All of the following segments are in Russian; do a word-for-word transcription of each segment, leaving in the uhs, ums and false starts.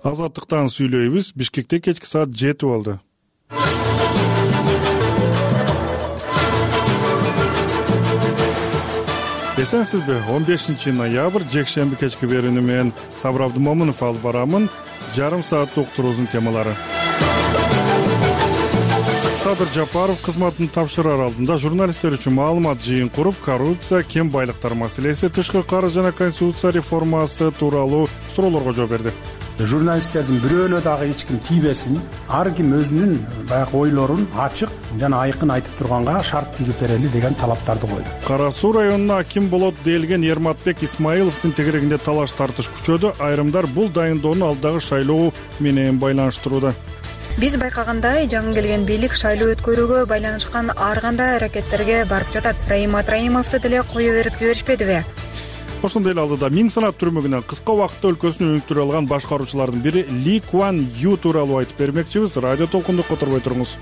Азаттыктан сүйлөйбүз. Бишкекте кечки саат жети болду. Эсенсизби? он бешинчи ноябрь жекшемби кечки берүүнү менен Сабыр Абдымомунов алып барамын. Жарым сааттык уктуруубуздун темалары. Садыр Жапаров кызматын тапшырар алдында журналисттер үчүн маалымат жыйын куруп, коррупция, кем байлыктар маселеси, тышкы карыз жана конституция реформасы тууралуу суроолорго жооп берди. Журналисттердин бирөөнө дагы эч ким тийбесин, ар ким өзүнүн баягы ойлорун ачык жана айкын айтып турганга шарт түзүп берели деген талаптарды койду. Кара Суу районуна аким болот делген Ерматбек Исмаиловдун тегерегинде талаш тартыш күчөдү. Айрымдар бул дайындоону алдагы шайлоо менен байланыштырууда. Биз байкагандай, жаңы келген бийлик шайлоо өткөрүүгө байланышкан ар кандай аракеттерге барып жатат. Раимат Раимовду деле кое берип жиберишпедиби? Ошондой эле алдыда миң санат түрмөгүнөн кыска убакытта өлкөсүн өнүктүрө алган башкаруучулардын бири Ли Куан Ю тууралуу айтып бермекчибиз. Радио толкунду которбой туруңуз.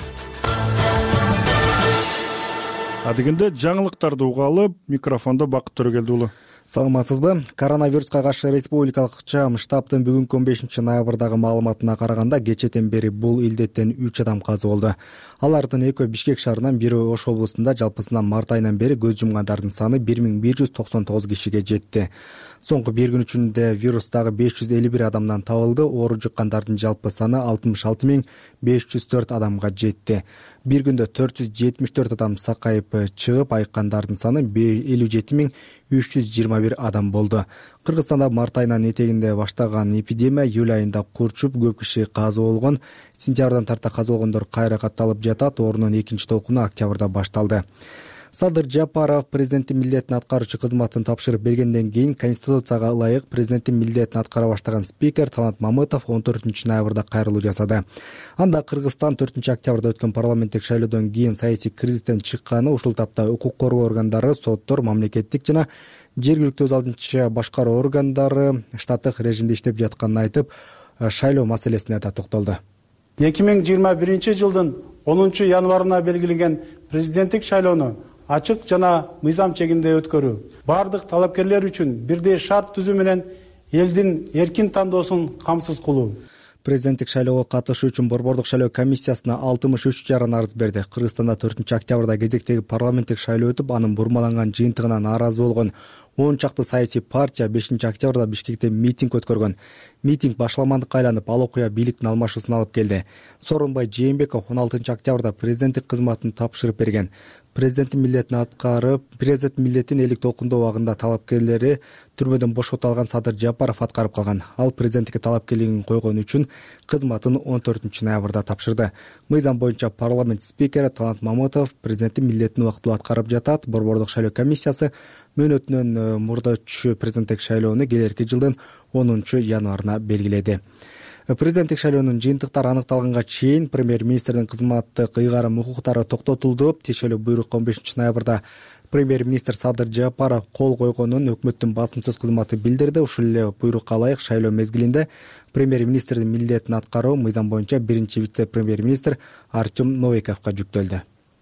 Адегенде жаңылыктарды угалы, микрофондо Бакыт Төрөгелди уулу. Саламатсызбы? Коронавируска каршы республикалык штабтын бүгүнкү он бешинчи ноябрдагы маалыматына караганда кечээден бери бул илдеттен үч адам каза болду. Алардын экөө Бишкек шаарынан, бири Ош облусунда. Жалпысынан март айынан бери көз жумгандардын саны бир миң бир жүз токсон тогуз кишиге жетти. Соңку бир күн ичинде вирус дагы беш жүз элүү бир адамдан табылды. Оору жуккандардын жалпы саны алтымыш алты миң беш жүз төрт адамга жетти. Бир күндө төрт жүз жетимиш төрт адам сакайып чыгып, айыккандардын саны элүү жети миң үч жүз жыйырма бир адам болду. Кыргызстанда март айынын этегинде баштаган эпидемия июль айында курчуп, көп киши каза болгон. Сентябрдан тарта каза болгондор кайра катталып жатат. Орунун экинчи толкуну октябрда башталды. Садыр Жапаров президенттин милдетин аткаруучу кызматын тапшырып бергенден кийин Конституцияга ылайык президенттин милдетин аткара баштаган спикер Талант Мамытов он төртүнчү ноябрда кайрылуу жасады. Анда Кыргызстан төртүнчү октябрда өткөн парламенттик шайлоодон кийин саясий кризистен чыкканы, ушул тапта укук коргоо органдары, соттор, мамлекеттик жана жергиликтүү өз алдынча башкаруу органдары штаттык режимде иштеп жатканын айтып, шайлоо маселесине да токтолду. эки миң жыйырма биринчи жылдын онунчу январына белгиленген президенттик шайлоону ачык жана мыйзам чегинде өткөрүү, бардык талапкерлер үчүн бирдей шарт түзүү менен элдин эркин тандоосун камсыз кылуу. Президенттик шайлоого катышуу үчүн Борбордук шайлоо комиссиясына алтымыш үч жаран арыз берди. Кыргызстанда төртүнчү октябрда кезектеги парламенттик шайлоо өтүп, анын бурмаланган жыйынтыгына нааразы болгон он чакты саясий партия бешинчи октябрда Бишкекте митинг өткөргөн. Митинг башламандыкка айланып, ал окуя бийликтин алмашуусуна алып келди. Сооронбай Жээнбеков он алтынчы октябрда президенттик кызматын тапшырып берген. Президенттин милдетин аткарып, президент милдетин элдик толкундоо убагында талапкерлери түрмөдөн бошотуп алган Садыр Жапаров аткарып калган. Ал президенттикке талапкерлигин койгон үчүн кызматын он төртүнчү ноябрда тапшырды. Мыйзам боюнча парламент спикери Талант Мамытов президенттин милдетин убактылуу аткарып жатат. Борбордук шайлоо комиссиясы мөөнөтүнөн мурдачу президенттик шайлоону келерки жылдын онунчу январына белгиледи. Президенттик шайлоонун жыйынтыктары аныкталганга чейин премьер-министрдин кызматтык ыйгарым укуктары токтотулду. Тиешелүү буйрукка он бешинчи ноябрда премьер-министр Садыр Жапаров кол койгонун өкмөттүн басымсыз кызматы билдирди. Ушул эле буйрукка ылайык шайлоо мезгилинде премьер-министрдин милдетин аткаруу мыйзам боюнча биринчи вице-премьер-министр Артем Новиковго жүктөлдү.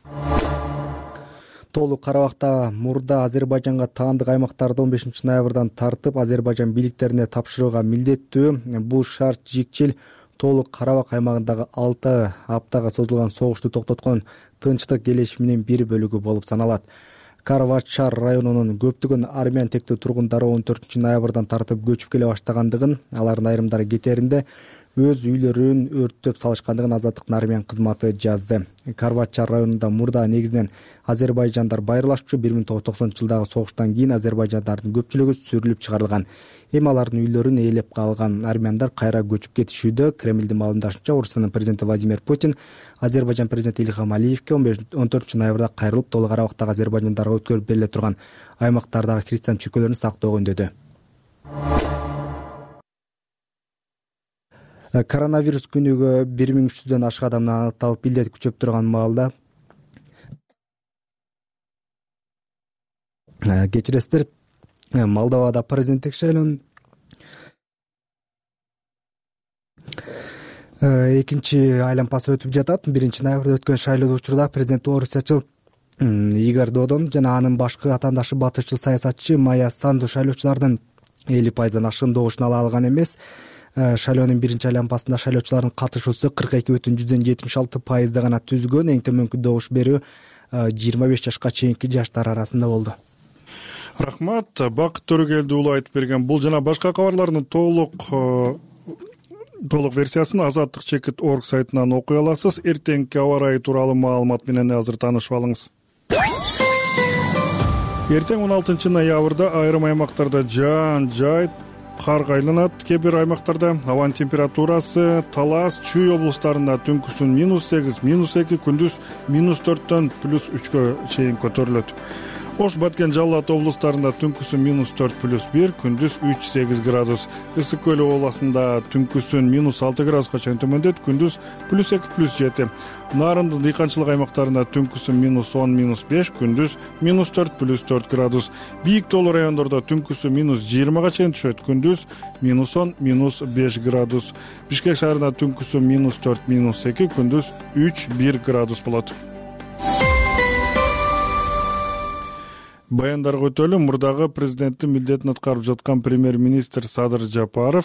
Толук Карабакта мурда Азербайжанга таандык аймактарды он бешинчи ноябрдан тартып Азербайжан бийликтерине тапшырууга милдеттүү. Бул шарт жикчил Толук Карабак аймагындагы алты аптага созулган согушту токтоткон тынчтык келишиминин бир бөлүгү болуп саналат. Карвачар районунун көптөгөн армян тектүү тургундары он төртүнчү ноябрдан тартып көчүп келе баштагандыгын, алардын айрымдары кетеринде өз үйлөрүн өрттөп салышкандыгын Азаттыктын армян кызматы жазды. Карвачар районунда мурда негизинен азербайжандар байырлашчу. бир миң тогуз жүз токсонунчу жылдагы согуштан кийин азербайжандардын көпчүлүгү сүрүлүп чыгарылган. Эми алардын үйлөрүн ээлеп калган армяндар кайра көчүп кетишүүдө. Кремлдин маалымдашынча, Орусиянын президенти Владимир Путин Азербайжан президенти Илхам Алиевке он төртүнчү ноябрда кайрылып, Толук Карабактагы азербайжандарга өткөрүлүп бериле турган аймактардагы христиан чиркөөлөрүн сактоого үндөдү. Коронавирус күнүгө бир миң үч жүздөн ашык адамдан аныкталып, илдет күчөп турган маалда кечиресиздер, Молдовада президенттик шайлоонун экинчи айлампасы өтүп жатат. биринчи ноябрда өткөн шайлоодо учурда президент орусиячыл Игорь Додон жана анын башкы атаандашы батышчыл саясатчы Майя Санду шайлоочулардын элүү пайыздан ашыгын добушун ала алган эмес. шайлоонун биринчи айланпасында шайлоочулардын катышуусу кырк эки бүтүн жүздөн жетимиш алты пайызды гана түзгөн. Эң төмөнкү добуш берүү жыйырма беш жашка чейинки жаштар арасында болду. Рахмат. Бакыт Төрөгелди уулу айтып берген. Бул жана башка кабарлардын толук толук версиясын азаттык чекит орг сайтынан окуй аласыз. Эртеңки аба ырайы тууралуу маалымат менен азыр таанышып алыңыз. Эртең он алтынчы ноябрда айрым аймактарда жаан жай кар айланат. Кээ бир аймактарда абанын температурасы Талас, Чүй облустарында түнкүсүн минус сегиз, минус эки, күндүз минус төрттөн плюс үчкө чейин көтөрүлөт. Ош, Баткен, Жалал Ата облустарында түнкүсүн минус төрт, плюс бир, күндүз үч, сегиз градус. Ысык көл областында түнкүсүн минус алты градуска чейин төмөндөйт, күндүз плюс эки, плюс жети. Нарындын дыйканчылык аймактарында түнкүсүн минус он, минус беш, күндүз минус төрт, плюс төрт градус. Бийик тоолуу райондордо түнкүсүн минус жыйырмага чейин түшөт, күндүз минус он, минус беш градус. Бишкек шаарында түнкүсүн минус төрт, минус эки, күндүз үч, бир градус болот. Баяндарга өтөлү. Мурдагы президенттин милдетин аткарып жаткан премьер-министр Садыр Жапаров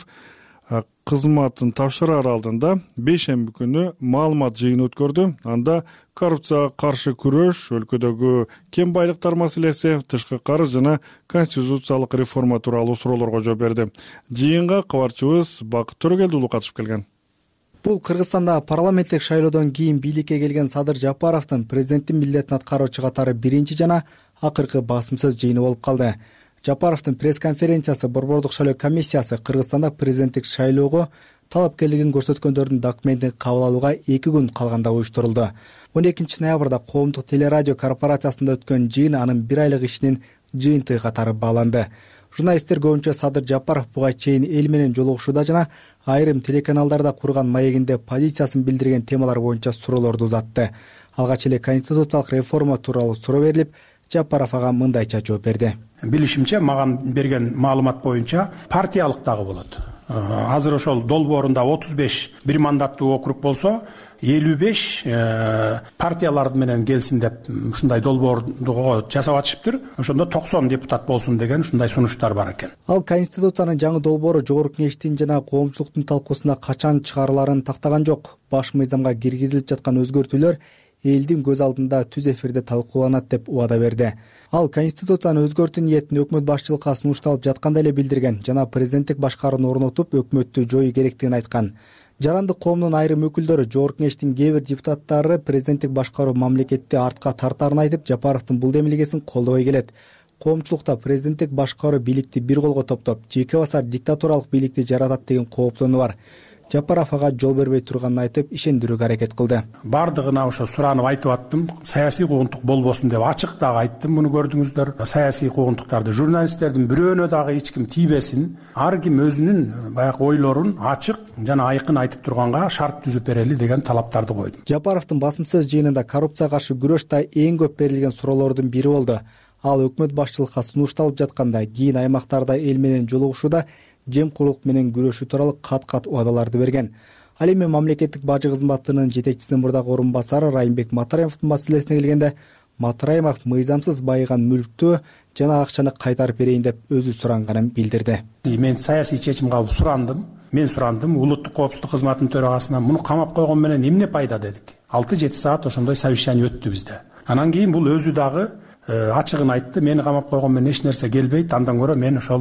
кызматын тапшыраар алдында бейшемби күнү маалымат жыйыны өткөрдү. Анда коррупцияга каршы күрөш, өлкөдөгү кем байлыктар маселеси, тышкы карыз жана конституциялык реформа тууралуу суроолорго жооп берди. Жыйынга кабарчыбыз Бакыт Төрөгелди уулу катышып келген. Бул Кыргызстанда парламенттик шайлоодон кийин бийликке келген Садыр Жапаровдун президенттин милдетин аткаруучу катары биринчи жана акыркы басымсыз жыйыны болуп калды. Жапаровдун пресс-конференциясы Борбордук шайлоо комиссиясы Кыргызстанда президенттик шайлоого талапкерлигин көрсөткөндөрдүн документин кабыл алууга эки күн калганда уюштурулду. он экинчи ноябрда коомдук телерадио корпорациясында өткөн жыйын анын бир айлык ишинин жыйынтыгы катары бааланды. Журналисттер көбүнчө Садыр Жапаров буга чейин эл менен жолугушууда жана айрым телеканалдарда курган маегинде позициясын билдирген темалар боюнча суроолорду узатты. Алгач эле конституциялык реформа тууралуу суроо берилип, Жапаров ага мындайча жооп берди. Билишимче, маган берген маалымат боюнча партиялык дагы болот. Азыр ошол долбоорунда отуз беш бир мандаттуу округ болсо, элүү беш партиялар менен келсин деп ушундай долбоорду жасап атышыптыр. Ошондо токсон депутат болсун деген ушундай сунуштар бар экен. Ал конституциянын жаңы долбоору жогорку кеңештин жана коомчулуктун талкуусуна качан чыгарыларын тактаган жок. Баш мыйзамга киргизилип жаткан өзгөртүүлөр элдин көз алдында түз эфирде талкууланат деп убада берди. Ал конституцияны өзгөртүү ниетин өкмөт башчылыкка сунушталып жатканда эле билдирген жана президенттик башкарууну орнотуп өкмөттү жоюу керектигин айткан. Жарандык коомдун айрым өкүлдөрү, жогорку кеңештин кээ бир депутаттары президенттик башкаруу мамлекетти артка тартаарын айтып, Жапаровдун бул демилгесин колдобой келет. Коомчулукта президенттик башкаруу бийликти бир колго топтоп, жеке басар диктатуралык бийликти жаратат деген кооптонуу бар. Жапаров ага жол бербей турганын айтып, ишендирүүгө аракет кылды. Бардыгына ошо суранып айтып аттым, саясий куугунтук болбосун деп ачык дагы айттым. Муну көрдүңүздөр. Саясий куугунтуктарды журналисттердин бирөөнө дагы эч ким тийбесин, ар ким өзүнүн баягы ойлорун ачык жана айкын айтып турганга шарт түзүп берели деген талаптарды койдум. Жапаровдун басымсыз жыйынында коррупцияга каршы күрөш да эң көп берилген суроолордун бири болду. Ал өкмөт башчылыкка сунушталып жатканда, кийин аймактарда эл менен жолугушууда жемкорлук менен күрөшүү тууралуу кат-кат убадаларды берген. Ал эми мамлекеттик бажы кызматынын жетекчисинин мурдагы орун басары Райымбек Матараевдин маселесине келгенде, Матараев мыйзамсыз байыган мүлктү жана акчаны кайтарып берейин деп өзү суранганын билдирди. Мен саясий чечим кабыл сурандым. Мен сурандым, улуттук коопсуздук кызматынын төрагасынан муну камап койгон менен эмне пайда дедик. алты жети саат ошондой совещание өттү бизде. Анан кийин бул өзү дагы ачыгын айтты. Мени камап койгон менен эч нерсе келбейт. Андан көрө мен ошол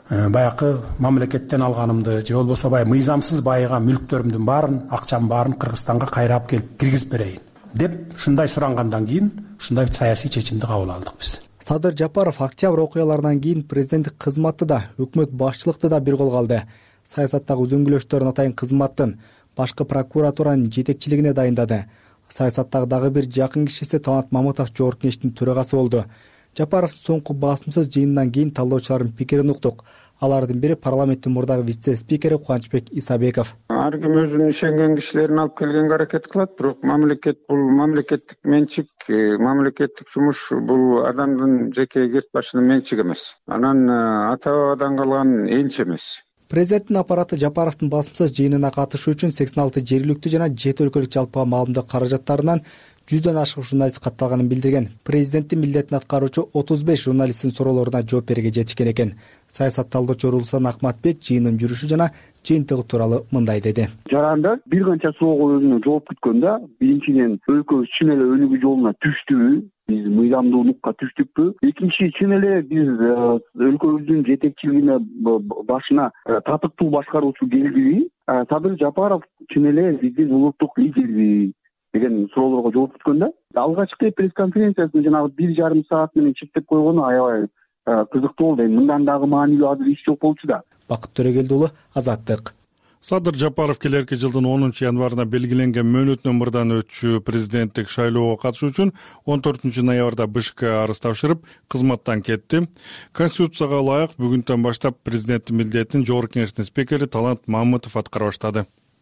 баякы мамлекеттен алганымды же болбосо бай мыйзамсыз байыган мүлктөрүмдүн баарын, акчамдын баарын Кыргызстанга кайрап келип киргизип берейин деп ушундай сурангандан кийин ушундай саясий чечимди кабыл алдык биз. Садыр Жапаров октябрь окуяларынан кийин президенттик кызматты да, өкмөт башчылыкты да бир колго алды. Саясаттагы үзөңгүлөштөрүн атайын кызматтын башкы прокуратуранын жетекчилигине дайындады. Саясаттагы дагы бир жакын кишиси Талант Мамытов жогорку кеңештин төрагасы болду. Жапаров соңку басымсыз жыйындан кийин талдоочулардын пикирин уктук. Алардын бири парламенттин мурдагы вице-спикери Кубанычбек Исабеков. Ар ким өзүнүн ишенген кишилерин алып келгенге аракет кылат, бирок мамлекет бул мамлекеттик менчик, мамлекеттик жумуш бул адамдын жеке кирт башынын менчиги эмес. Анан ата-бабадан калган энч эмес. Президенттин аппараты Жапаровдун басымсыз жыйынына катышуу үчүн сексен алты жергиликтүү жана жети өлкөлүк жалпы маалымдык каражаттарынан жүздөн ашык журналист катталганын билдирген. Президенттин милдетин аткаруучу отуз беш журналисттин суроолоруна жооп берүүгө жетишкен экен. Саясат талдоочу Руслан Акматбек жыйындын жүрүшү жана жыйынтыгы тууралуу мындай деди. Жаранда бир канча суроого өзүнө жооп күткөндө, биринчиден өлкөбүз чын эле өнүгүү жолуна түштүбү? Биз мыйзамдуулукка түштүкпү? Экинчи, чын эле биз өлкөбүздүн жетекчилигине башына татыктуу башкаруучу келдиби? Садыр Жапаров чын эле биздин улуттук лидерби деген суроолорго жооп күткөндө, алгачкы пресс-конференциясын жанагы бир жарым саат менен чектеп койгону аябай кызыктуу болду. Мындан дагы маанилүү азыр иш жок болчу да. Бакыт Төрөгелди уулу, Азаттык. Садыр Жапаров келерки жылдын онунчу январына белгиленген мөөнөтүнөн мурдан өтчү президенттик шайлоого катышуу үчүн он төртүнчү ноябрда БШК арыз тапшырып, кызматтан кетти. Конституцияга ылайык бүгүндөн баштап президенттин милдетин Жогорку Кеңештин спикери Талант Мамытов аткара баштады.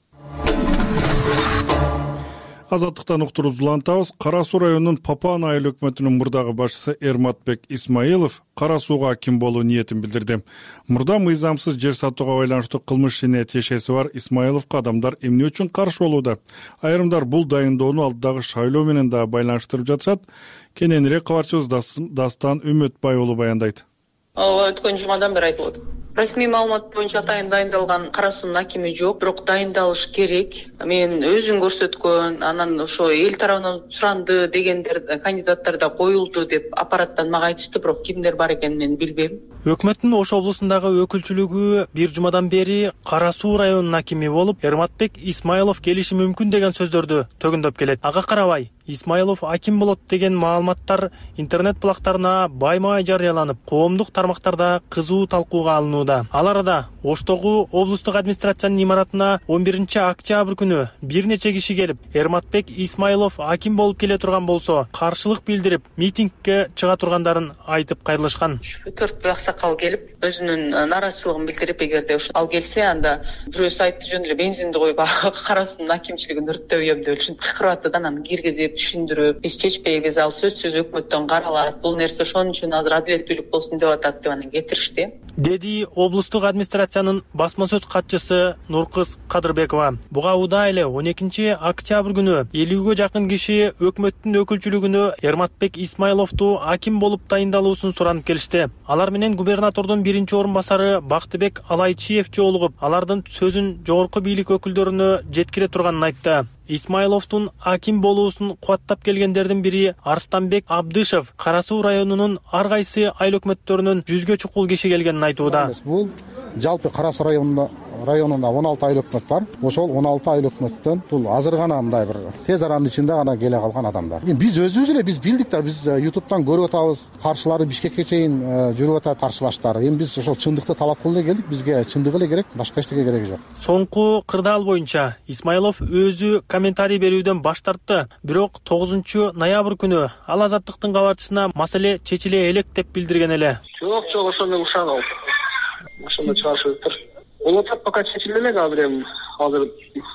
Азаттыктан уктуруп улантабыз. Кара Суу районунун Папан айыл өкмөтүнүн мурдагы башчысы Эрматбек Исмаилов Кара Сууга аким болуу ниетин билдирди. Мурда мыйзамсыз жер сатууга байланыштуу кылмыш ишине тиешеси бар Исмаиловго адамдар эмне үчүн каршы болууда? Айрымдар бул дайындоону алдыдагы шайлоо менен да байланыштырып жатышат. Кененирээк кабарчыбыз Дастан Үмөтбай уулу баяндайт. Ооба, өткөн жумадан бери айтып атат. Расмий маалымат боюнча атайын дайындалган Кара Суунун акими жок, бирок дайындалыш керек. Мен өзүн көрсөткөн, анан ошо эл тарабынан суранды дегендер кандидаттар да коюлду деп аппараттан мага айтышты, бирок кимдер бар экенин мен билбейм. Өкмөттүн Ош облусундагы өкүлчүлүгү бир жумадан бери Кара Суу районунун акими болуп, Эрматбек Исмаилов келиши мүмкүн деген сөздөрдү төгүндөп келет. Ага карабай, Исмаилов аким болот деген маалыматтар интернет булактарына баймай жарыяланып, коомдук тармактарда кызуу талкууга алынууда. Ал арада Оштогу облустук администрациянын имаратына он биринчи октябрь күнү бир нече киши келип, Эрматбек Исмаилов аким болуп келе турган болсо, каршылык билдирип, митингге чыга тургандарын айтып кайрылышкан. төрт аксакал келип, өзүнүн нааразычылыгын билдирип, эгерде ал келсе, анда бирөөсү айтты жөн эле бензинди коюп Кара Суунун акимчилигин өрттөбөйм деп ушинтип кыйкырып атты. Анан киргизип, түшүндүрүп, биз чечпейбиз, ал сөзсүз өкмөттөн каралат. Бул нерсе ошон үчүн азыр адилеттүүлүк болсун деп атат деп анан кетиришти. Деди облустук администрациянын басма сөз катчысы Нуркыз Кадырбекова. Буга уда эле он экинчи октябрь күнү элүүгө жакын киши өкмөттүн өкүлчүлүгүнө Эрматбек Исмаиловду аким болуп дайындалуусун суранып келишти. Алар менен губернатордун биринчи орун басары Бактыбек Алайчиев жолугуп, алардын сөзүн жогорку бийлик өкүлдөрүнө жеткире турганын айтты. Исмаиловдун аким болуусун кубаттап келгендердин бири Арстанбек Абдышев Кара Суу районунун ар кайсы айыл өкмөттөрүнөн жүзгө чукул киши келгенин айтууда. Бул жалпы Кара Суу районунда районунда он алты айыл өкмөт бар. Ошол он алты айыл өкмөттөн бул азыр гана мындай бир тез аранын ичинде гана келе калган адамдар. Биз өзүбүз эле биз билдик да, биз ютубтан көрүп атабыз. Каршылары Бишкекке чейин жүрүп атат каршылаштар. Эми биз ошол чындыкты талап кылып эле келдик. Бизге чындык эле керек, башка эчтеке кереги жок. Соңку кырдаал боюнча Исмаилов өзү комментарий берүүдөн баш тартты. Бирок тогузунчу ноябрь күнү ал Азаттыктын кабарчысына маселе чечиле элек деп билдирген эле. Жок, жок, ошондой ушан алып. Ошондой чыгашып тур. Ол отап пока чечиле элек, азыр эми азыр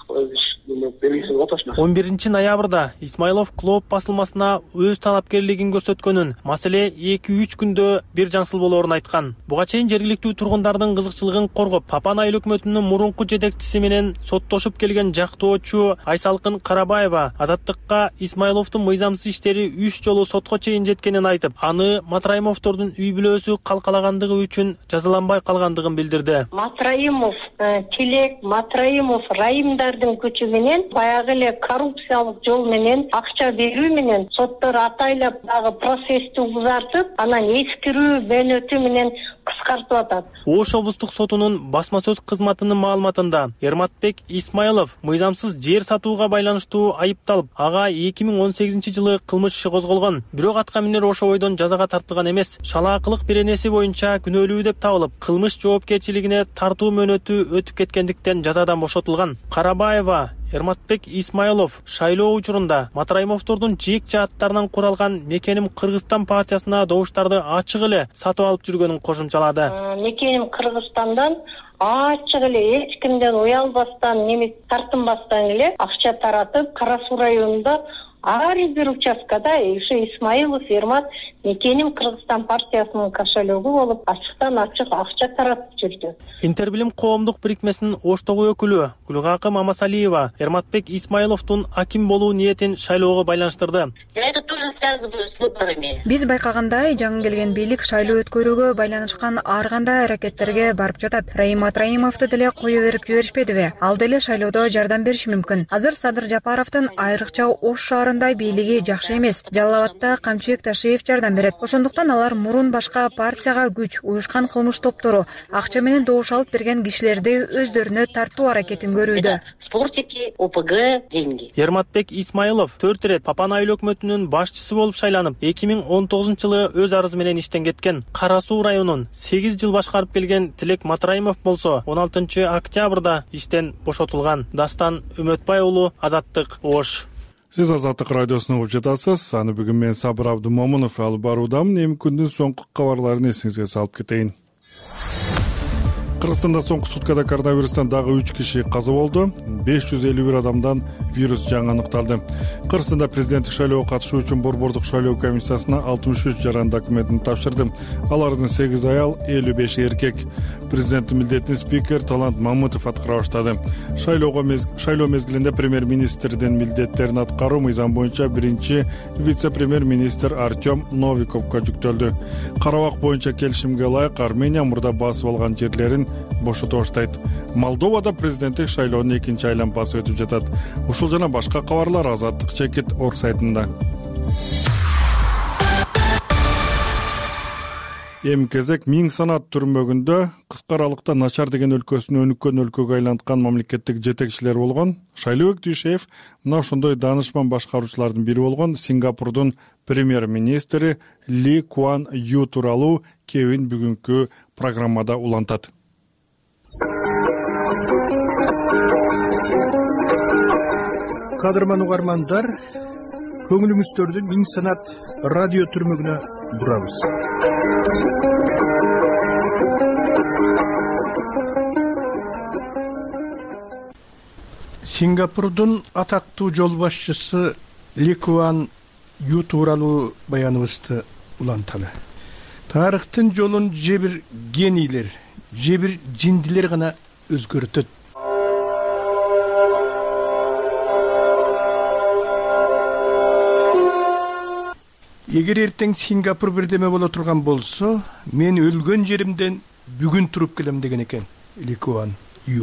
он биринчи ноябрда Исмаилов Клоп басылмасына өз талапкерлигин көрсөткөнүн, маселе эки үч күндө бир жаңсыл болоорун айткан. Буга чейин жергиликтүү тургундардын кызыкчылыгын коргоп, Папан айыл өкмөтүнүн мурунку жетекчиси менен соттошуп келген жактоочу Айсалкын Карабаева Азаттыкка Исмаиловдун мыйзамсыз иштери үч жолу сотко чейин жеткенин айтып, аны Матраимовдордун үй бүлөсү калкалагандыгы үчүн жазаланбай калгандыгын билдирди. Матраимов, Челек, Матраимов райымдардын күчү менен баягы эле коррупциялык жол менен акча берүү менен соттор атайлап дагы процессти узартып, анан эскирүү мөөнөтү менен кыскартып атат. Ош облустук сотунун басма сөз кызматынын маалыматында Эрматбек Исмаилов мыйзамсыз жер сатууга байланыштуу айыпталып, ага эки миң он сегизинчи жылы кылмыш иши козголгон. Бирок атка минер ошо бойдон жазага тартылган эмес. Шалаакылык беренеси боюнча күнөөлүү деп табылып, кылмыш жоопкерчилигине тартуу мөөнөтү өтүп кеткендиктен жазадан бошотулган. Карабаева Эрматбек Исмаилов шайлоо учурунда Матраимовдордун жеек жааттарынан куралган Мекеним Кыргызстан партиясына добуштарды ачык эле сатып алып жүргөнүн кошумчалады. Мекеним Кыргызстандан ачык эле эч кимден уялбастан, неме тартынбастан эле акча таратып, Кара Суу районунда ар бир участкада ошо Исмаилов Ермат Мекеним Кыргызстан партиясынын кошелегу болуп ачыктан ачык акча таратып жүрдү. Интербилим коомдук бирикмесинин Оштогу өкүлү Гүлгакы Мамасалиева Ерматбек Исмаиловдун аким болуу ниетин шайлоого байланыштырды. Это тоже связано с выборами. Биз байкагандай жаңы келген бийлик шайлоо өткөрүүгө байланышкан ар кандай аракеттерге барып жатат. Раим Атраимовду деле кое берип жиберишпедиби? Ал деле шайлоодо жардам бериши мүмкүн. Азыр Садыр Жапаровдун айрыкча Ош шаарында бийлиги жакшы эмес. Жалал Абадта Камчыбек Ташиев жардам берет. Ошондуктан алар мурун башка партияга күч, уюшкан кылмыш топтору, акча менен добуш алып берген кишилерди өздөрүнө тартуу аракетин көрүүдө. Спортики, ОПГ, деньги. Ерматбек Исмаилов төрт ирет Папан айыл өкмөтүнүн башчысы болуп шайланып, эки миң он тогузунчу жылы өз арызы менен иштен кеткен. Кара Суу районун сегиз жыл башкарып келген Тилек Матраимов болсо он алтынчы октябрда иштен бошотулган. Дастан Үмөтбай уулу, Азаттык, Ош. Сиз Азаттык радиосуна угуп жатасыз. Аны бүгүн мен Сабыр Абдымомунов алып баруудамын. Эми күндүн соңку кабарларын эсиңизге салып кетейин. Кыргызстанда соңку суткада коронавирустан дагы үч киши каза болду. беш жүз элүү бир адамдан вирус жаңы аныкталды. Кыргызстанда президенттик шайлоого катышуу үчүн Борбордук шайлоо комиссиясына алтымыш үч жаран документин тапшырды. Алардын сегиз аял, элүү беш эркек. Президенттин милдетин спикер Талант Мамытов аткара баштады. Шайлоого шайлоо мезгилинде премьер-министрдин милдеттерин аткаруу мыйзам боюнча биринчи вице-премьер-министр Артем Новиковго жүктөлдү. Карабак боюнча келишимге ылайык Армения мурда басып алган жерлерин бошото баштайт. Молдовада президенттик шайлоонун экинчи айланпасы өтүп жатат. Ушул жана башка кабарлар Азаттык чекит орг сайтында. Эми кезек миң санат түрмөгүндө кыска аралыкта начар деген өлкөсүн өнүккөн өлкөгө айланткан мамлекеттик жетекчилер болгон Шайлообек Дүйшеев мына ошондой даанышман башкаруучулардын бири болгон Сингапурдун премьер-министри Ли Куан Ю тууралуу кебин бүгүнкү программада улантат. Кадырман угармандар, көңүлүңүздөрдү миң санат радио түрмөгүнө бурабыз. Сингапурдун атактуу жол башчысы Ли Куан Ю тууралуу баяныбызды уланталы. Тарыхтын жолун же бир генийлер, же бир жиндилер гана өзгөртөт. Эгер эртең Сингапур бирдеме боло турган болсо, мен өлгөн жеримден бүгүн туруп келем деген экен Ли Куан Ю.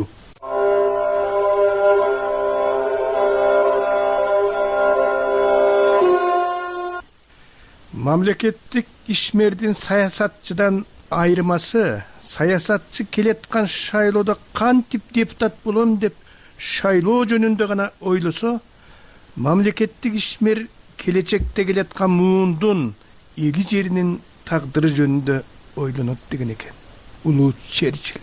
Мамлекеттик ишмердин саясатчыдан айырмасы, саясатчы келеткан шайлоодо кантип депутат болом деп шайлоо жөнүндө гана ойлосо, мамлекеттик ишмер келечекте келеткан муундун эли жеринин тагдыры жөнүндө ойлонот деген экен улуу Черчилль.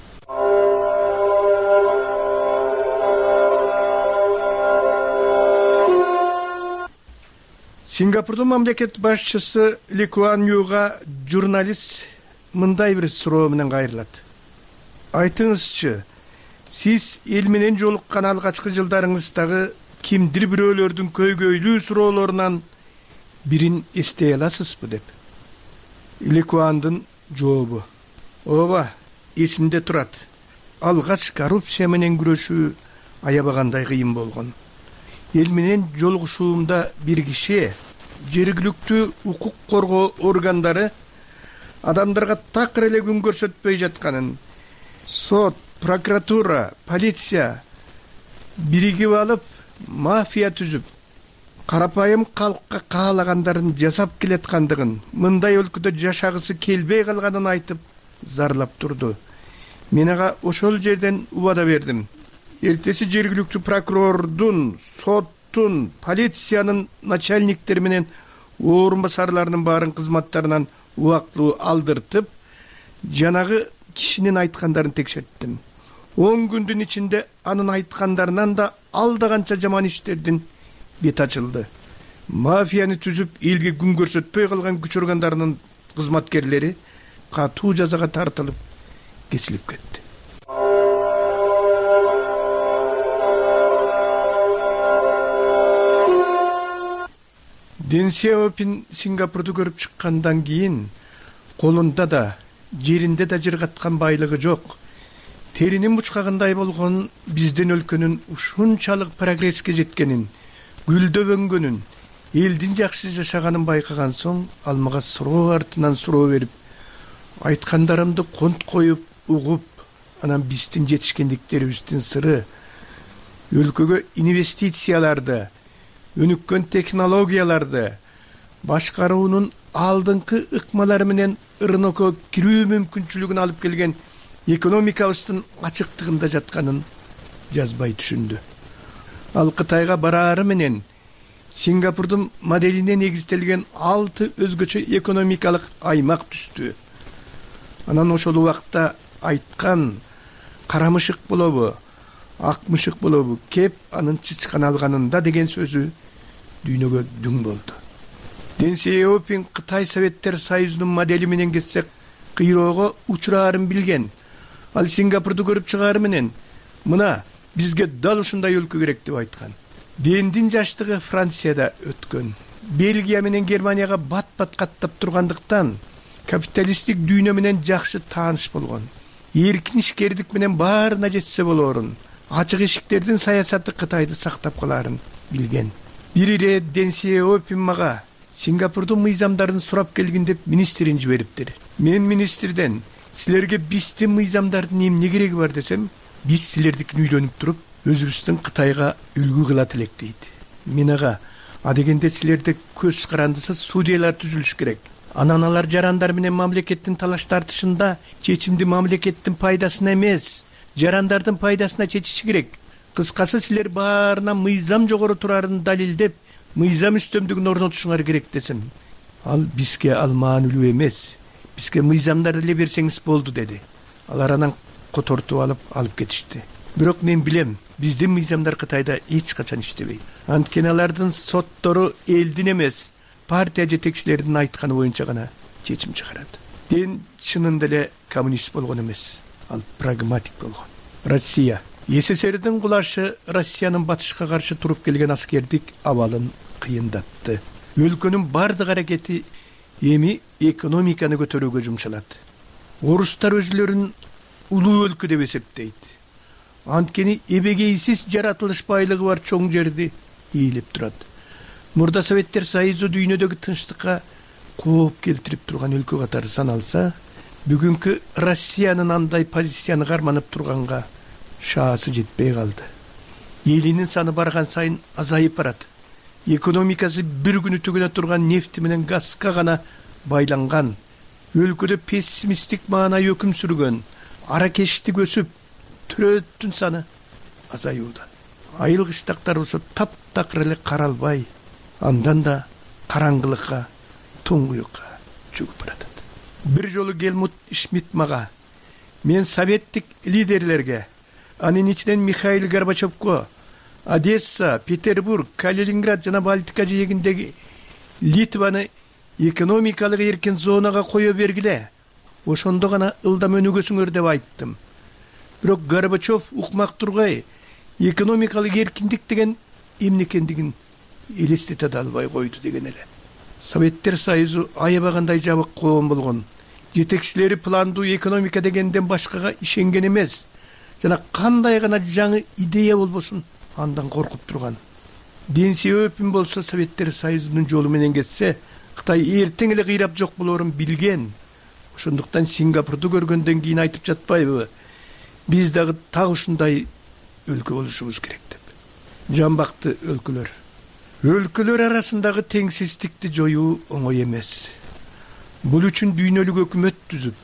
Сингапурдун мамлекет башчысы Ли Куан Юга журналист мындай бир суроо менен кайрылат. Айтыңызчы, сиз эл менен жолуккан алгачкы жылдарыңыздагы кимдир бирөөлөрдүн көйгөйлүү суроолорунан бирин эстей аласызбы деп. Ли Куандын жообу: ооба, эсимде турат. Алгач коррупция менен күрөшүү аябагандай кыйын болгон. Эл менен жолугушуумда бир киши жергиликтүү укук коргоо органдары адамдарга такыр эле күн көрсөтпөй жатканын, сот, прокуратура, полиция биригип алып мафия түзүп, карапайым калкка каалагандарын жасап келаткандыгын, мындай өлкөдө жашагысы келбей калганын айтып зарлап турду. Мен ага ошол жерден убада бердим. Эртеси жергиликтүү прокурордун, соттун, полициянын начальниктери менен орун басарларынын баарын кызматтарынан убактылуу алдыртып, жанагы кишинин айткандарын текшерттим. он күндүн ичинде анын айткандарынан да алдаганча жаман иштердин бет ачылды. Мафияны түзүп, элге күн көрсөтпөй калган күч органдарынын кызматкерлери катуу жазага тартылып, кесилип кетти. Дэн Сяопин Сингапурду көрүп чыккандан кийин колунда да жеринде да жыргаткан байлыгы жок, теринин бучкагындай болгон биздин өлкөнүн ушунчалык прогресске жеткенин, гүлдөп өнгөнүн, элдин жакшы жашаганын байкаган соң ал мага суроо артынан суроо берип, айткандарымды конт коюп, угуп, анан биздин жетишкендиктерибиздин сыры өлкөгө инвестицияларды, өнүккөн технологияларды, башкаруунун алдыңкы ыкмалары менен рынокко кирүү мүмкүнчүлүгүн алып келген экономикабыздын ачыктыгында жатканын жазбай түшүндү. Ал Кытайга бараары менен Сингапурдун моделине негизделген алты өзгөчө экономикалык аймак түстү. Анан ошол убакта айткан карамышык болобу, акмышык болобу кеп анын чычкан алганында деген сөзү дүйнөгө дүң болду. Дэн Сяопин Кытай Советтер Союзунун модели менен кетсек кыйроого учураарын билген. Ал Сингапурду көрүп чыгары менен мына бизге дал ушундай өлкө керек деп айткан. Дендин жаштыгы Францияда өткөн. Бельгия менен Германияга бат-бат каттап тургандыктан капиталисттик дүйнө менен жакшы тааныш болгон. Эркин ишкердик менен баарына жетсе болорун, ачык эшиктердин саясаты Кытайды сактап каларын билген. Бир ирет Дэн Сяопин мага Сингапурдун мыйзамдарын сурап келгин деп министрин жибериптир. Мен министрден силерге биздин мыйзамдардын эмне кереги бар десем, биз силердикин үйлөнүп туруп, өзүбүздүн Кытайга үлгү кылат элек дейт. Мен ага, а дегенде силерде көз карандысы судьялар түзүлүш керек. Анан алар жарандар менен мамлекеттин талаш тартышында чечимди мамлекеттин пайдасына эмес, жарандардын пайдасына чечиши керек. Кыскасы силер баарына мыйзам жогору турарын далилдеп, мыйзам үстөмдүгүн орнотушуңар керек десем, ал бизге ал маанилүү эмес. Бизге мыйзамдарды эле берсеңиз болду деди. Алар анан котортуп алып алып кетишти. Бирок мен билем, биздин мыйзамдар Кытайда эч качан иштебейт. Анткени алардын соттору элдин эмес, партия жетекчилеринин айтканы боюнча гана чечим чыгарат. Дэн чынында эле коммунист болгон эмес, ал прагматик болгон. Россия СССРдин кулашы Россиянын батышка каршы туруп келген аскердик абалын кыйындатты. Өлкөнүн бардык аракети эми экономиканы көтөрүүгө жумшалат. Орустар өзүлөрүн улуу өлкө деп эсептейт. Анткени эбегейсиз жаратылыш байлыгы бар чоң жерди ийилип турат. Мурда Советтер Союзу дүйнөдөгү тынчтыкка кооп келтирип турган өлкө катары саналса, бүгүнкү Россиянын андай позицияны карманып турганга шаасы жетпей калды. Элинин саны барган сайын азайып барат. Экономикасы бир күнү түгөнө турган нефти менен газга гана байланган. Өлкөдө пессимисттик маана өкүм сүргөн, аракештик өсүп, төрөттүн саны азаюуда. Айыл кыштактар болсо таптакыр эле каралбай, андан да караңгылыкка, туңгуюкка чөгүп баратат. Бир жолу Гельмут Шмидт мага, мен советтик лидерлерге, анын ичинен Михаил Горбачевко, Одесса, Петербург, Калининград жана Балтика жээгиндеги Литваны экономикалык эркин зонага кое бергиле, ошондо гана ылдам өнүгөсүңөр деп айттым. Бирок Горбачев укмак тургай, экономикалык эркиндик деген эмне экендигин элестете албай койду деген эле. Советтер Союзу аябагандай жабык коом болгон. Жетекчилери пландуу экономика дегенден башкага ишенген эмес. Жана кандай гана жаңы идея болбосун андан коркуп турган. Дэн Сяопин болсо Советтер Союзунун жолу менен кетсе, Кытай эртең эле кыйрап жок болорун билген. Ошондуктан Сингапурду көргөндөн кийин айтып жатпайбы, биз дагы так ушундай өлкө болушубуз керек деп. Жамбакты өлкөлөр. Өлкөлөр арасындагы теңсиздикти жоюу оңой эмес. Бул үчүн дүйнөлүк өкмөт түзүп,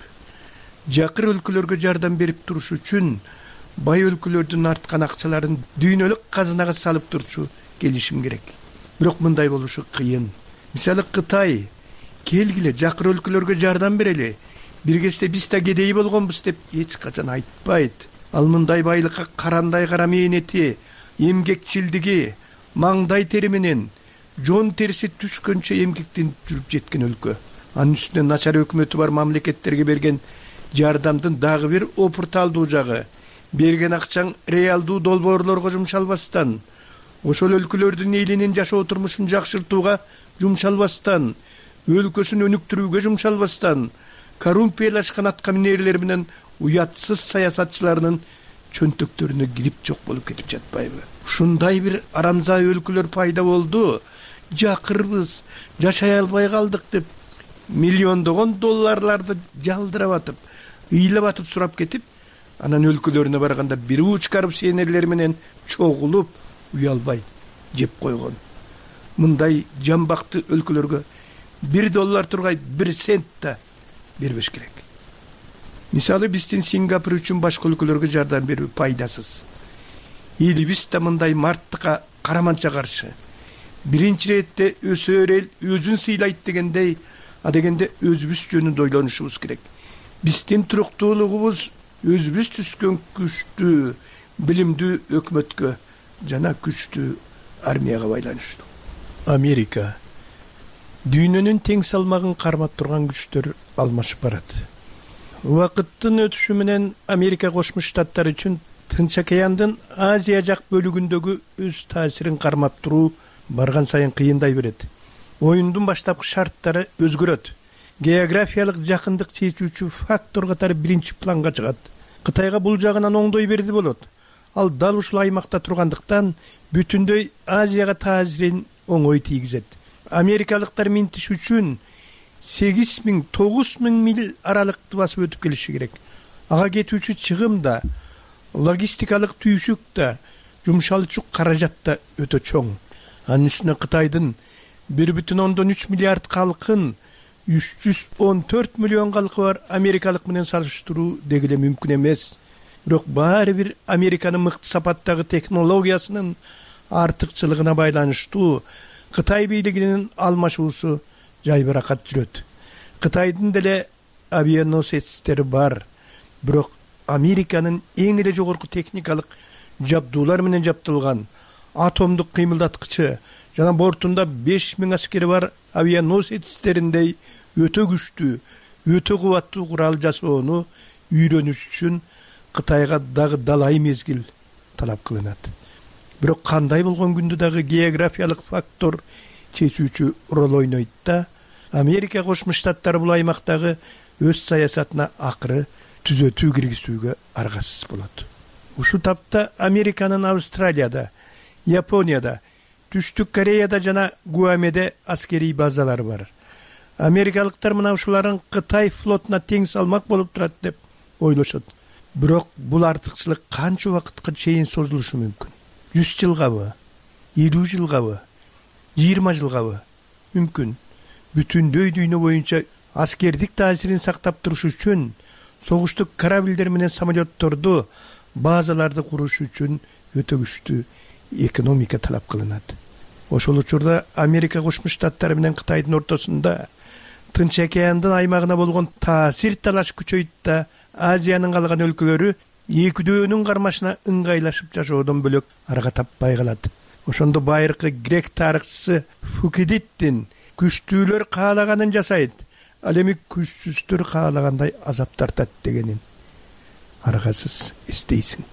жакыр өлкөлөргө жардам берип туруш үчүн бай өлкөлөрдүн арткан акчаларын дүйнөлүк казынага салып турчу келишим керек. Бирок мындай болушу кыйын. Мисалы Кытай келгиле жакыр өлкөлөргө жардам берели, бир кезде биз да кедей болгонбуз деп эч качан айтпайт. Ал мындай байлыкка карандай кара мээнети, эмгекчилдиги, маңдай тери менен жон терси түшкөнчө эмгектен жүрүп жеткен өлкө. Анын үстүнө начар өкмөтү бар мамлекеттерге берген жардамдын дагы бир опурталдуу жагы, берген акчаң реалдуу долбоорлорго жумшалбастан, ошол өлкөлөрдүн элинин жашоо турмушун жакшыртууга жумшалбастан, өлкөсүн өнүктүрүүгө жумшалбастан, коррупциялашкан аткаминерлер менен уятсыз саясатчылардын чөнтөктөрүнө кирип жок болуп кетип жатпайбы? Ушундай бир арамза өлкөлөр пайда болду. Жакырбыз, жашай албай калдык деп миллиондогон долларларды жалдырап атып, ыйлап атып сурап кетип, анан өлкөлөрүнө барганда бир уч коррупционерлер менен чогулуп, уялбай жеп койгон. Мындай жамбакты өлкөлөргө бир доллар тургай бир цент да бербеш керек. Мисалы биздин Сингапур үчүн башка өлкөлөргө жардам берүү пайдасыз. Элибиз да мындай марттыкка караманча каршы. Биринчи иретте өсөр эл өзүн сыйлайт дегендей, а дегенде өзүбүз жөнүндө ойлонушубуз керек. Биздин туруктуулугубуз өзүбүз түзгөн күчтүү, билимдүү өкмөткө жана күчтүү армияга байланыштуу. Америка дүйнөнүн тең салмагын кармап турган күчтөр алмашып барат. Убакыттын өтүшү менен Америка Кошмо Штаттары үчүн Тынч океандын Азия жак бөлүгүндөгү өз таасирин кармап туруу барган сайын кыйындай берет. Оюндун баштапкы шарттары өзгөрөт. Географиялык жакындык чечүүчү фактор катары биринчи планга чыгат. Кытайга бул жагынан оңдой берди болот. Ал дал ушул аймакта тургандыктан бүтүндөй Азияга таасирин оңой тийгизет. Америкалыктар минтиш үчүн сегиз миң тогуз миң миль аралыкты басып өтүп келиши керек. Ага кетүүчү чыгым да, логистикалык түйшүк да, жумшалчу каражат да өтө чоң. Анын үстүнө Кытайдын бир бүтүн ондон үч миллиард калкын, үч жүз он төрт миллион калкы бар америкалык менен салыштыруу дегеле мүмкүн эмес. Бирок баары бир Американын мыкты сапаттагы технологиясынын артыкчылыгына байланыштуу Кытай бийлигинин алмашуусу жайбаракат жүрөт. Кытайдын деле авианосецтери бар, бирок Американын эң эле жогорку техникалык жабдуулар менен жабдылган атомдук кыймылдаткычы жана бортунда беш миң аскери бар авианосецтериндей өтө күчтүү, өтө кубаттуу курал жасоону үйрөнүш үчүн Кытайга дагы далай мезгил талап кылынат. Бирок кандай болгон күндө дагы географиялык фактор чечүүчү роль ойнойт да, Америка Кошмо Штаттары бул аймактагы өз саясатына акыры түзөтүү киргизүүгө аргасыз болот. Ушул тапта Американын Австралияда, Японияда, Түштүк Кореяда жана Гуамеде аскерий базалары бар. Америкалыктар мына ушулардын Кытай флотуна тең салмак болуп турат деп ойлошот. Бирок бул артыкчылык канча убакытка чейин созулушу мүмкүн? жүз жылгабы, элүү жылгабы, жыйырма жылгабы? Мүмкүн. Бүтүндөй дүйнө боюнча аскердик таасирин сактап туруш үчүн согуштук корабльдер менен самолетторду, базаларды куруш үчүн өтө күчтүү экономика талап кылынат. Ошол учурда Америка Кошмо Штаттары менен Кытайдын ортосунда Тынч океандын аймагына болгон таасир талаш күчөйт да, Азиянын калган өлкөлөрү экөөдүнүн кармашына ыңгайлашып жашоодон бөлөк арга таппай калат. Ошондо байыркы грек тарыхчысы Фукидиттин күчтүүлөр каалаганын жасайт, ал эми күчсүздөр каалагандай азап тартат дегенин аргасыз эстейсиң.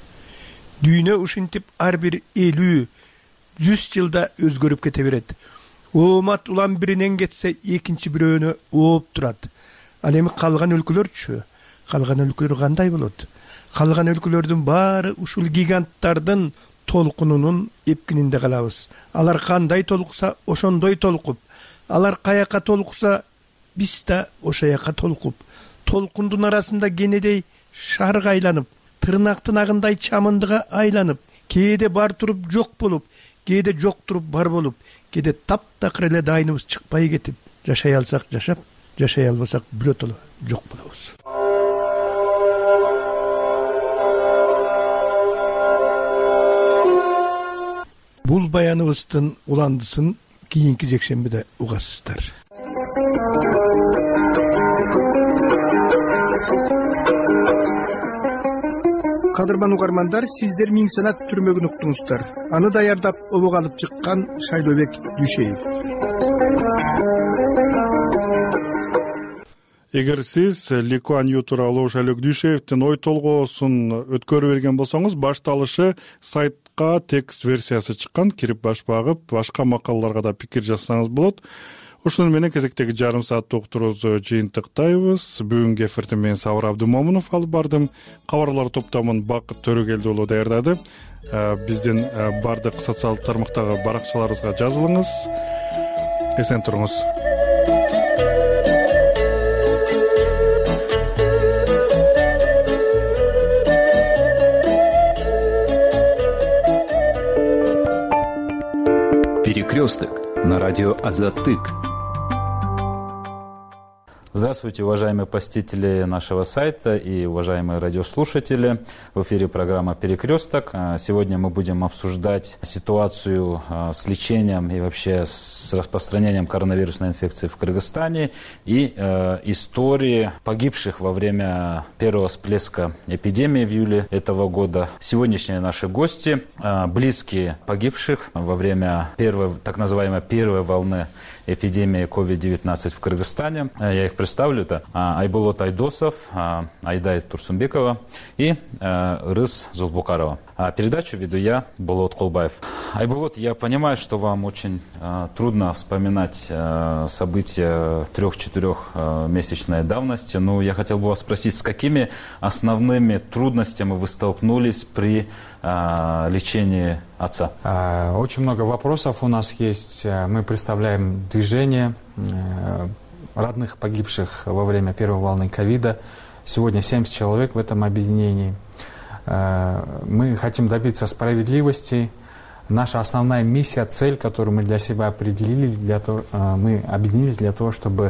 Дүйнө ушинтип ар бир элүү жүз жылда өзгөрүп кете берет. Оомат улам биринен кетсе экинчи бирөөнө ооп турат. Ал эми калган өлкөлөрчү? Калган өлкөлөр кандай болот? Калган өлкөлөрдүн баары ушул гиганттардын толкунунун эпкининде калабыз. Алар кандай толкуса ошондой толкуп, алар каяка толкуса биз да ошо жака толкуп, толкундун арасында кенедей шарга айланып, тырнактын агындай чамындыга айланып, кээде бар туруп жок болуп, кээде жок туруп бар болуп, кээде таптакыр эле дайныбыз чыкпай кетип, жашай алсак жашап, жашай албасак биротоло жок болобуз. Бул баяныбыздын уландысын кийинки жекшембиде угасыздар. Кадырман угармандар, сиздер Миң санат түрмөгүн уктуңуздар. Аны даярдап обого алып чыккан Шайлообек Дүйшеев. Эгер сиз Ли Куан Ю тууралуу Шайлообек Дүйшеевдин ой толгоосун өткөрүп берген болсоңуз, башталышы сайт сайтка текст версиясы чыккан, кирип баш багып, башка макалаларга да пикир жазсаңыз болот. Ушунун менен кезектеги жарым сааттык уктуруубузду жыйынтыктайбыз. Бүгүнкү эфирди мен Сабыр Абдумомунов алып бардым. Кабарлар топтомун Бакыт Төрөгелди уулу даярдады. Биздин бардык социалдык тармактагы баракчаларыбызга жазылыңыз. Эсен туруңуз. Перекресток на радио Азаттык. Здравствуйте, уважаемые посетители нашего сайта и уважаемые радиослушатели. В эфире программа «Перекресток». Сегодня мы будем обсуждать ситуацию с лечением и вообще с распространением коронавирусной инфекции в Кыргызстане и э, истории погибших во время первого всплеска эпидемии в июле этого года. Сегодняшние наши гости, э, близкие погибших во время первой, так называемой первой волны эпидемии ковид девятнадцать в Кыргызстане. Я их представлю. Это Айболот Айдосов, Айдай Турсунбекова и Рыз Зулбукарова. Передачу веду я, Болот Колбаев. Айболот, я понимаю, что вам очень трудно вспоминать события трех-четырехмесячной давности, но я хотел бы вас спросить, с какими основными трудностями вы столкнулись при лечении отца? Очень много вопросов у нас есть. Мы представляем движение родных погибших во время первой волны ковида. Сегодня семьдесят человек в этом объединении. Мы хотим добиться справедливости. Наша основная миссия, цель, которую мы для себя определили, для того, мы объединились для того, чтобы